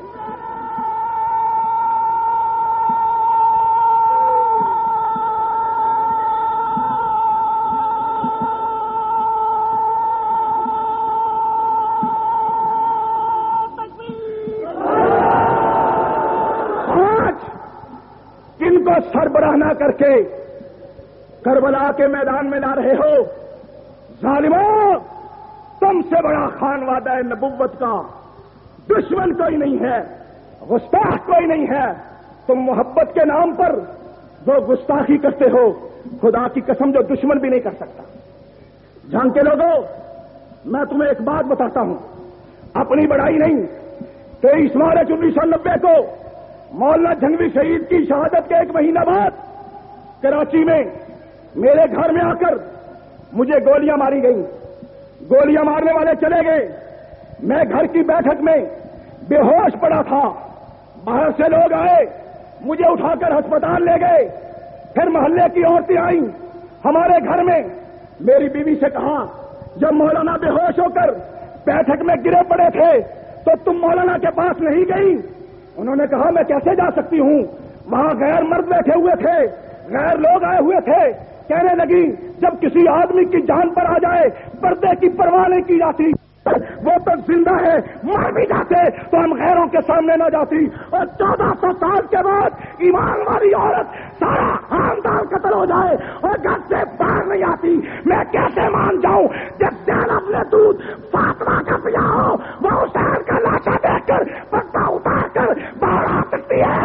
سربراہ نہ کر کے کربلا کے میدان میں لا رہے ہو، ظالموں، تم سے بڑا خانوادہ نبوت کا دشمن کوئی نہیں ہے، گستاخ کوئی نہیں ہے۔ تم محبت کے نام پر جو گستاخی کرتے ہو، خدا کی قسم جو دشمن بھی نہیں کر سکتا۔ جان کے لوگوں، میں تمہیں ایک بات بتاتا ہوں، اپنی بڑائی نہیں، 23 مارچ 1990 کو مولانا جھنگوی شہید کی شہادت کے 1 مہینہ بعد کراچی میں میرے گھر میں آ کر مجھے گولیاں ماری گئیں، گولیاں مارنے والے چلے گئے، میں گھر کی بیٹھک میں بے ہوش پڑا تھا، باہر سے لوگ آئے، مجھے اٹھا کر ہسپتال لے گئے، پھر محلے کی عورتیں آئیں ہمارے گھر میں، میری بیوی سے کہا جب مولانا بے ہوش ہو کر بیٹھک میں گرے پڑے تھے تو تم مولانا کے پاس نہیں گئی؟ انہوں نے کہا میں کیسے جا سکتی ہوں، وہاں غیر مرد بیٹھے ہوئے تھے، غیر لوگ آئے ہوئے تھے۔ کہنے لگی جب کسی آدمی کی جان پر آ جائے پردے کی پرواہ نہیں کی جاتی، وہ تو زندہ ہے، مر بھی جاتے تو ہم غیروں کے سامنے نہ جاتی، اور 1400 سال کے بعد ایمان والی عورت سارا خاندان قتل ہو جائے اور گھر سے باہر نہیں آتی، میں کیسے مان جاؤں؟ جب زینب نے دودھ فاطمہ کا پیا ہو، وہ حسین کا لاشا دیکھ کر پردہ اتار کر باہر آ سکتی ہے۔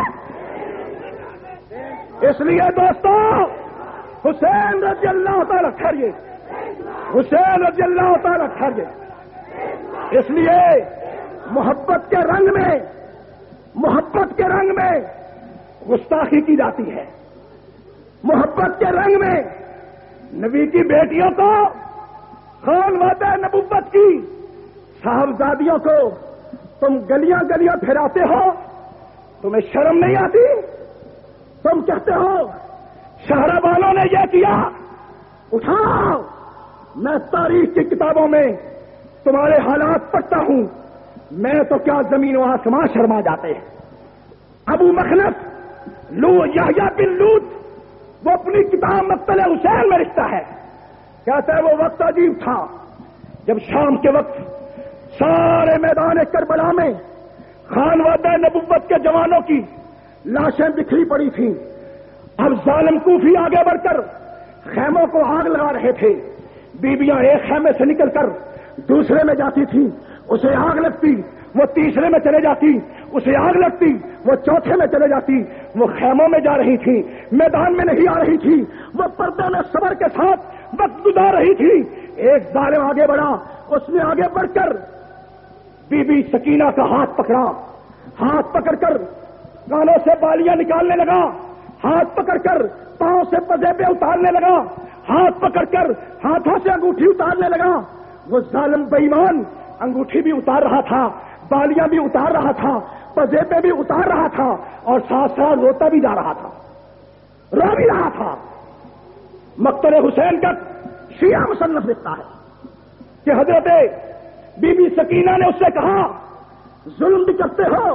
اس لیے دوستو، حسین رضی اللہ تعالیٰ خیریے، حسین رضی اللہ تعالیٰ خیریے۔ اس لیے محبت کے رنگ میں گستاخی کی جاتی ہے، محبت کے رنگ میں نبی کی بیٹیوں کو، خانوادہ نبوت کی صاحبزادیوں کو تم گلیاں گلیاں پھراتے ہو، تمہیں شرم نہیں آتی؟ تم کہتے ہو شہر والوں نے یہ کیا، اٹھاؤ، میں تاریخ کی کتابوں میں تمہارے حالات پڑھتا ہوں، میں تو کیا زمین و آسمان شرما جاتے ہیں۔ ابو مخنف یحییٰ بن لوط وہ اپنی کتاب مقتل حسین میں لکھتا ہے، کہتا ہے وہ وقت عجیب تھا جب شام کے وقت سارے میدان کربلا میں خانوادہ نبوت کے جوانوں کی لاشیں بکھری پڑی تھیں۔ اب ظالم کوفی آگے بڑھ کر خیموں کو آگ لگا رہے تھے، بیویاں ایک خیمے سے نکل کر دوسرے میں جاتی تھی، اسے آگ لگتی، وہ تیسرے میں چلے جاتی، اسے آگ لگتی، وہ چوتھے میں چلے جاتی، وہ خیموں میں جا رہی تھی، میدان میں نہیں آ رہی تھی، وہ پردے میں صبر کے ساتھ وقت گزار رہی تھی۔ ایک ظالم آگے بڑھا، اس نے آگے بڑھ کر بی بی سکینہ کا ہاتھ پکڑا، ہاتھ پکڑ کر کانوں سے بالیاں نکالنے لگا، ہاتھ پکڑ کر پاؤں سے پزیبے اتارنے لگا، ہاتھ پکڑ کر ہاتھوں سے انگوٹھی اتارنے لگا۔ وہ ظالم بے ایمان انگوٹھی بھی اتار رہا تھا، بالیاں بھی اتار رہا تھا، پزیبے بھی اتار رہا تھا، اور ساتھ ساتھ روتا بھی جا رہا تھا، رو بھی رہا تھا۔ مقتل حسین کا شیعہ مصنف لکھتا ہے کہ حضرت بی بی سکینہ نے اس سے کہا ظلم بھی کرتے ہو،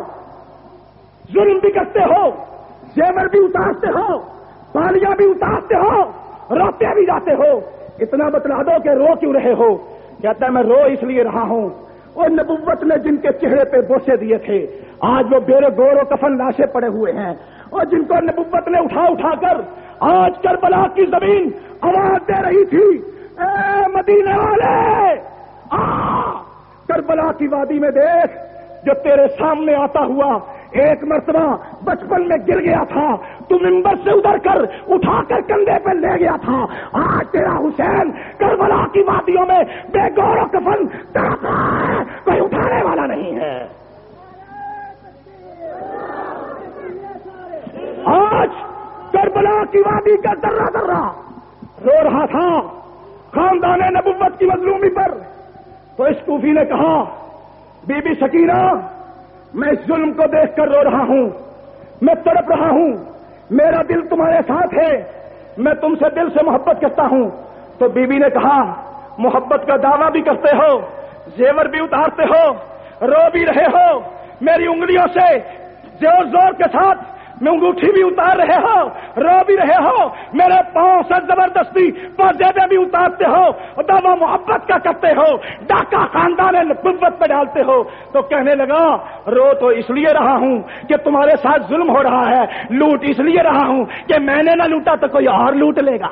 ظلم بھی کرتے ہو، زیور بھی اتارتے ہو، بالیاں بھی اتارتے ہو، روتے بھی جاتے ہو، اتنا بتلا دو کہ رو کیوں رہے ہو؟ کہتا ہے میں رو اس لیے رہا ہوں، اور نبوت نے جن کے چہرے پہ بوسے دیے تھے آج وہ بے گور و کفن لاشیں پڑے ہوئے ہیں، اور جن کو نبوت نے اٹھا اٹھا کر آج کربلا کی زمین آواز دے رہی تھی، اے مدینے والے آ کربلا کی وادی میں دیکھ، جو تیرے سامنے آتا ہوا ایک مرتبہ بچپن میں گر گیا تھا، تو ممبر سے ادھر کر اٹھا کر کندھے پہ لے گیا تھا، آج تیرا حسین کربلا کی وادیوں میں بے گور و کفن تڑپ رہا ہے، کوئی اٹھانے والا نہیں ہے۔ کربلا کی وادی کا ذرہ ذرہ رو رہا تھا خاندان نبوت کی مظلومی پر، تو اس کوفی نے کہا بی بی سکینہ میں اس ظلم کو دیکھ کر رو رہا ہوں، میں تڑپ رہا ہوں، میرا دل تمہارے ساتھ ہے، میں تم سے دل سے محبت کرتا ہوں۔ تو بی بی نے کہا محبت کا دعویٰ بھی کرتے ہو، زیور بھی اتارتے ہو، رو بھی رہے ہو، میری انگلیوں سے زور زور کے ساتھ میں انگوٹھی بھی اتار رہے ہو، رو بھی رہے ہو، میرے پاؤں سے زبردستی پردے بھی اتارتے ہو، دعویٰ محبت کا کرتے ہو، ڈاکہ خاندان نبوت پہ ڈالتے ہو۔ تو کہنے لگا رو تو اس لیے رہا ہوں کہ تمہارے ساتھ ظلم ہو رہا ہے، لوٹ اس لیے رہا ہوں کہ میں نے نہ لوٹا تو کوئی اور لوٹ لے گا،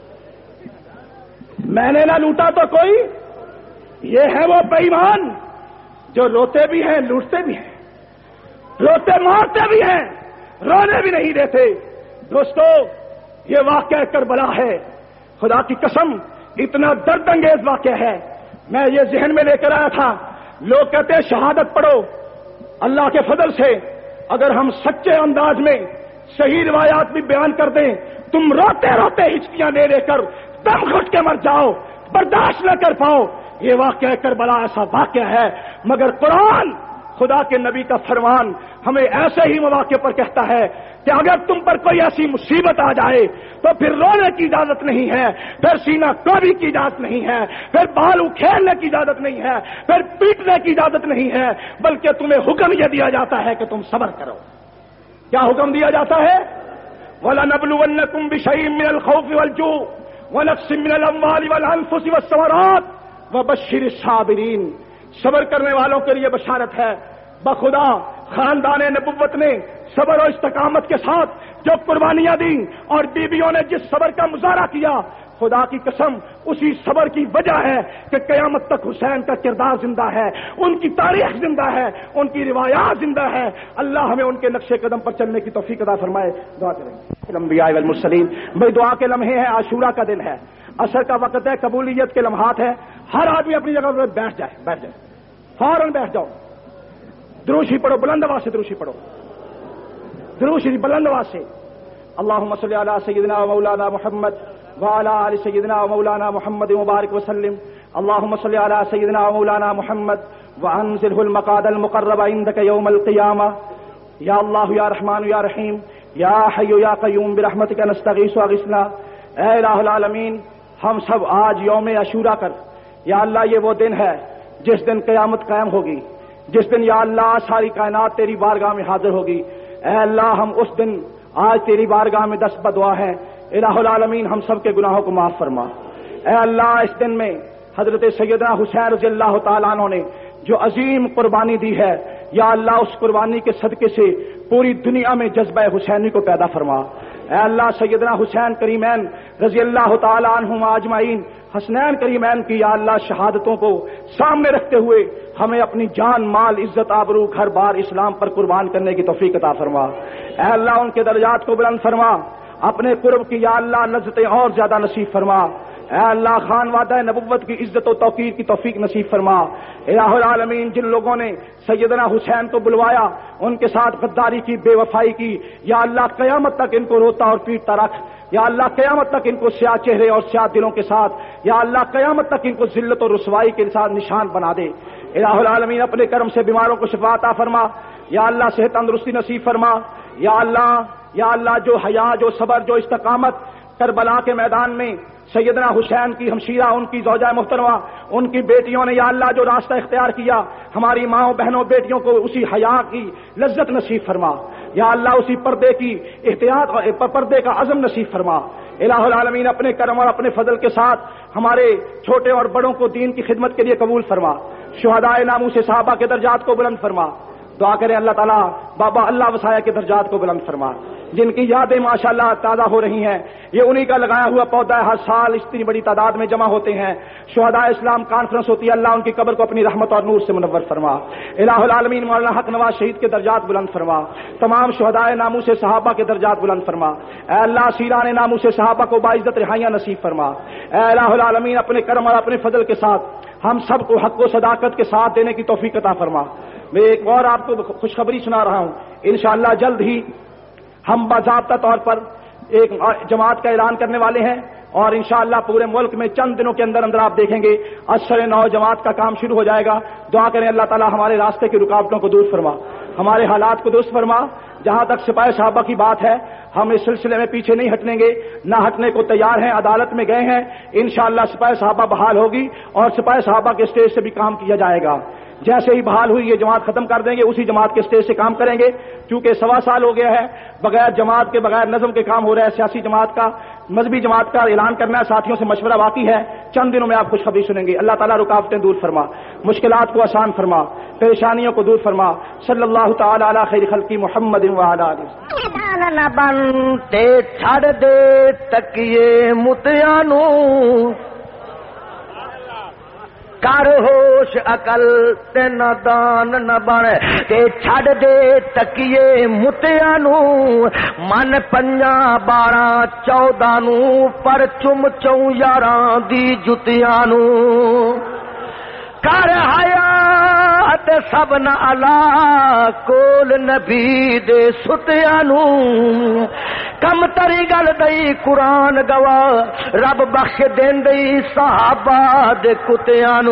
میں نے نہ لوٹا تو کوئی۔ یہ ہے وہ بے ایمان جو روتے بھی ہیں لوٹتے بھی ہیں، روتے مارتے بھی ہیں رونے بھی نہیں دیتے۔ دوستو یہ واقعہ کربلا ہے، خدا کی قسم اتنا درد انگیز واقعہ ہے۔ میں یہ ذہن میں لے کر آیا تھا، لوگ کہتے ہیں شہادت پڑھو، اللہ کے فضل سے اگر ہم سچے انداز میں صحیح روایات بھی بیان کر دیں، تم روتے روتے ہچکیاں لے لے کر دم گھٹ کے مر جاؤ، برداشت نہ کر پاؤ۔ یہ واقعہ کربلا ایسا واقعہ ہے، مگر قرآن خدا کے نبی کا فرمان ہمیں ایسے ہی مواقع پر کہتا ہے کہ اگر تم پر کوئی ایسی مصیبت آ جائے تو پھر رونے کی اجازت نہیں ہے، پھر سینہ کوبی کی اجازت نہیں ہے، پھر بال اکھیڑنے کی اجازت نہیں ہے، پھر پیٹنے کی اجازت نہیں ہے، بلکہ تمہیں حکم یہ دیا جاتا ہے کہ تم صبر کرو۔ کیا حکم دیا جاتا ہے؟ وَلَنَبْلُوَنَّكُمْ بِشَيْءٍ مِّنَ الْخَوْفِ وَالْجُوعِ وَنَقْصٍ مِّنَ الْأَمْوَالِ وَالْأَنفُسِ وَالثَّمَرَاتِ وَبَشِّرِ الصَّابِرِينَ۔ صبر کرنے والوں کے لیے بشارت ہے۔ بخدا خاندان نبوت نے صبر و استقامت کے ساتھ جو قربانیاں دیں اور بیویوں نے جس صبر کا مظاہرہ کیا، خدا کی قسم اسی صبر کی وجہ ہے کہ قیامت تک حسین کا کردار زندہ ہے، ان کی تاریخ زندہ ہے، ان کی روایات زندہ ہے۔ اللہ ہمیں ان کے نقش قدم پر چلنے کی توفیق عطا فرمائے۔ دعا کریں انبیاء والمرسلین۔ بھائی دعا کے لمحے ہیں، عاشورہ کا دن ہے، عصر کا وقت ہے، قبولیت کے لمحات ہیں۔ ہر آدمی اپنی جگہ پر بیٹھ جائے، فوراً بیٹھ جاؤ، دروشی پڑھو، بلند آواز سے دروشی پڑھو، دروشی بلند آواز سے۔ اللہم صلی علی سیدنا و مولانا محمد وعلی آل سیدنا و مولانا محمد مبارک وسلم۔ اللہم صلی علی سیدنا و مولانا محمد وانزلہ المقعد المقرب عندک یوم القیامہ۔ یا اللہ یا رحمان یا رحیم یا حی یا قیوم برحمتک نستغیث واغثنا۔ اے الہ العالمین، ہم سب آج یوم عاشورہ کر، یا اللہ یہ وہ دن ہے جس دن قیامت قائم ہوگی، جس دن یا اللہ ساری کائنات تیری بارگاہ میں حاضر ہوگی۔ اے اللہ ہم اس دن آج تیری بارگاہ میں دست بدعا ہیں، الہ العالمین ہم سب کے گناہوں کو معاف فرما۔ اے اللہ اس دن میں حضرت سیدنا حسین رضی اللہ تعالیٰ عنہ نے جو عظیم قربانی دی ہے، یا اللہ اس قربانی کے صدقے سے پوری دنیا میں جذبہ حسینی کو پیدا فرما۔ اے اللہ سیدنا حسین کریمین رضی اللہ تعالیٰ عنہم اجمعین، حسنین کریمین کی یا اللہ شہادتوں کو سامنے رکھتے ہوئے ہمیں اپنی جان مال عزت آبرو گھر بار اسلام پر قربان کرنے کی توفیق عطا فرما۔ اے اللہ ان کے درجات کو بلند فرما، اپنے قرب کی یا اللہ لذتیں اور زیادہ نصیب فرما۔ اے اللہ خانوادہ نبوت کی عزت و توقیر کی توفیق نصیب فرما۔ الہ العالمین جن لوگوں نے سیدنا حسین کو بلوایا، ان کے ساتھ غداری کی، بے وفائی کی، یا اللہ قیامت تک ان کو روتا اور پیٹتا رکھ۔ یا اللہ قیامت تک ان کو سیاہ چہرے اور سیاہ دلوں کے ساتھ، یا اللہ قیامت تک ان کو ذلت اور رسوائی کے ساتھ نشان بنا دے۔ الہ العالمین اپنے کرم سے بیماروں کو شفا عطا فرما، یا اللہ صحت تندرستی نصیب فرما۔ یا اللہ جو حیا، جو صبر، جو استقامت کربلا کے میدان میں سیدنا حسین کی ہمشیرہ، ان کی زوجہ محترمہ، ان کی بیٹیوں نے یا اللہ جو راستہ اختیار کیا، ہماری ماؤں بہنوں بیٹیوں کو اسی حیا کی لذت نصیب فرما۔ یا اللہ اسی پردے کی احتیاط، پردے کا عزم نصیب فرما۔ الہ العالمین اپنے کرم اور اپنے فضل کے ساتھ ہمارے چھوٹے اور بڑوں کو دین کی خدمت کے لیے قبول فرما۔ شہدائے ناموس صحابہ کے درجات کو بلند فرما۔ دعا کریں اللہ تعالیٰ بابا اللہ وسایہ کے درجات کو بلند فرما، جن کی یادیں ماشاءاللہ تازہ ہو رہی ہیں، یہ انہی کا لگایا ہوا پودا ہے، ہر سال اتنی بڑی تعداد میں جمع ہوتے ہیں، شہداء اسلام کانفرنس ہوتی ہے، اللہ ان کی قبر کو اپنی رحمت اور نور سے منور فرما۔ الہ العالمین مولانا حق نواز شہید کے درجات بلند فرما، تمام شہداء ناموس صحابہ کے درجات بلند فرما۔ اے اللہ اسیران ناموس صحابہ کو باعزت رہائیاں نصیب فرما۔ اے الہ العالمین اپنے کرم اور اپنے فضل کے ساتھ ہم سب کو حق و صداقت کے ساتھ دینے کی توفیق عطا فرما۔ میں ایک اور آپ کو خوشخبری سنا رہا ہوں، انشاءاللہ جلد ہی ہم باضابطہ طور پر ایک جماعت کا اعلان کرنے والے ہیں اور انشاءاللہ پورے ملک میں چند دنوں کے اندر اندر آپ دیکھیں گے اشر 9 جماعت کا کام شروع ہو جائے گا. دعا کریں اللہ تعالی ہمارے راستے کی رکاوٹوں کو دور فرما, ہمارے حالات کو درست فرما. جہاں تک سپاہ صحابہ کی بات ہے, ہم اس سلسلے میں پیچھے نہیں ہٹیں گے, نہ ہٹنے کو تیار ہیں. عدالت میں گئے ہیں, انشاءاللہ سپاہ صحابہ بحال ہوگی اور سپاہ صحابہ کے اسٹیج سے بھی کام کیا جائے گا. جیسے ہی بحال ہوئی یہ جماعت ختم کر دیں گے, اسی جماعت کے اسٹیج سے کام کریں گے. کیونکہ 1.25 سال ہو گیا ہے بغیر جماعت کے, بغیر نظم کے کام ہو رہا ہے. سیاسی جماعت کا, مذہبی جماعت کا اعلان کرنا ہے, ساتھیوں سے مشورہ باقی ہے. چند دنوں میں آپ خوشخبری سنیں گے. اللہ تعالیٰ رکاوٹیں دور فرما, مشکلات کو آسان فرما, پریشانیوں کو دور فرما. صلی اللہ تعالی علی خیر خلقی محمد وعلی آلہ. نہ بنتے چھڑ دے تکیے متیانو, کر ہوش عقل تے نادان نہ بن تے چھڑ دے تکیے متیانو. من 5 12 14 نو پر چم 11 دی جتیانو. کر حیات سب نہ الا کول نبی دے ستیانو. کم تری گل دئی قرآن گواہ, رب بخش دین دئی صحابہ دے کتیانو.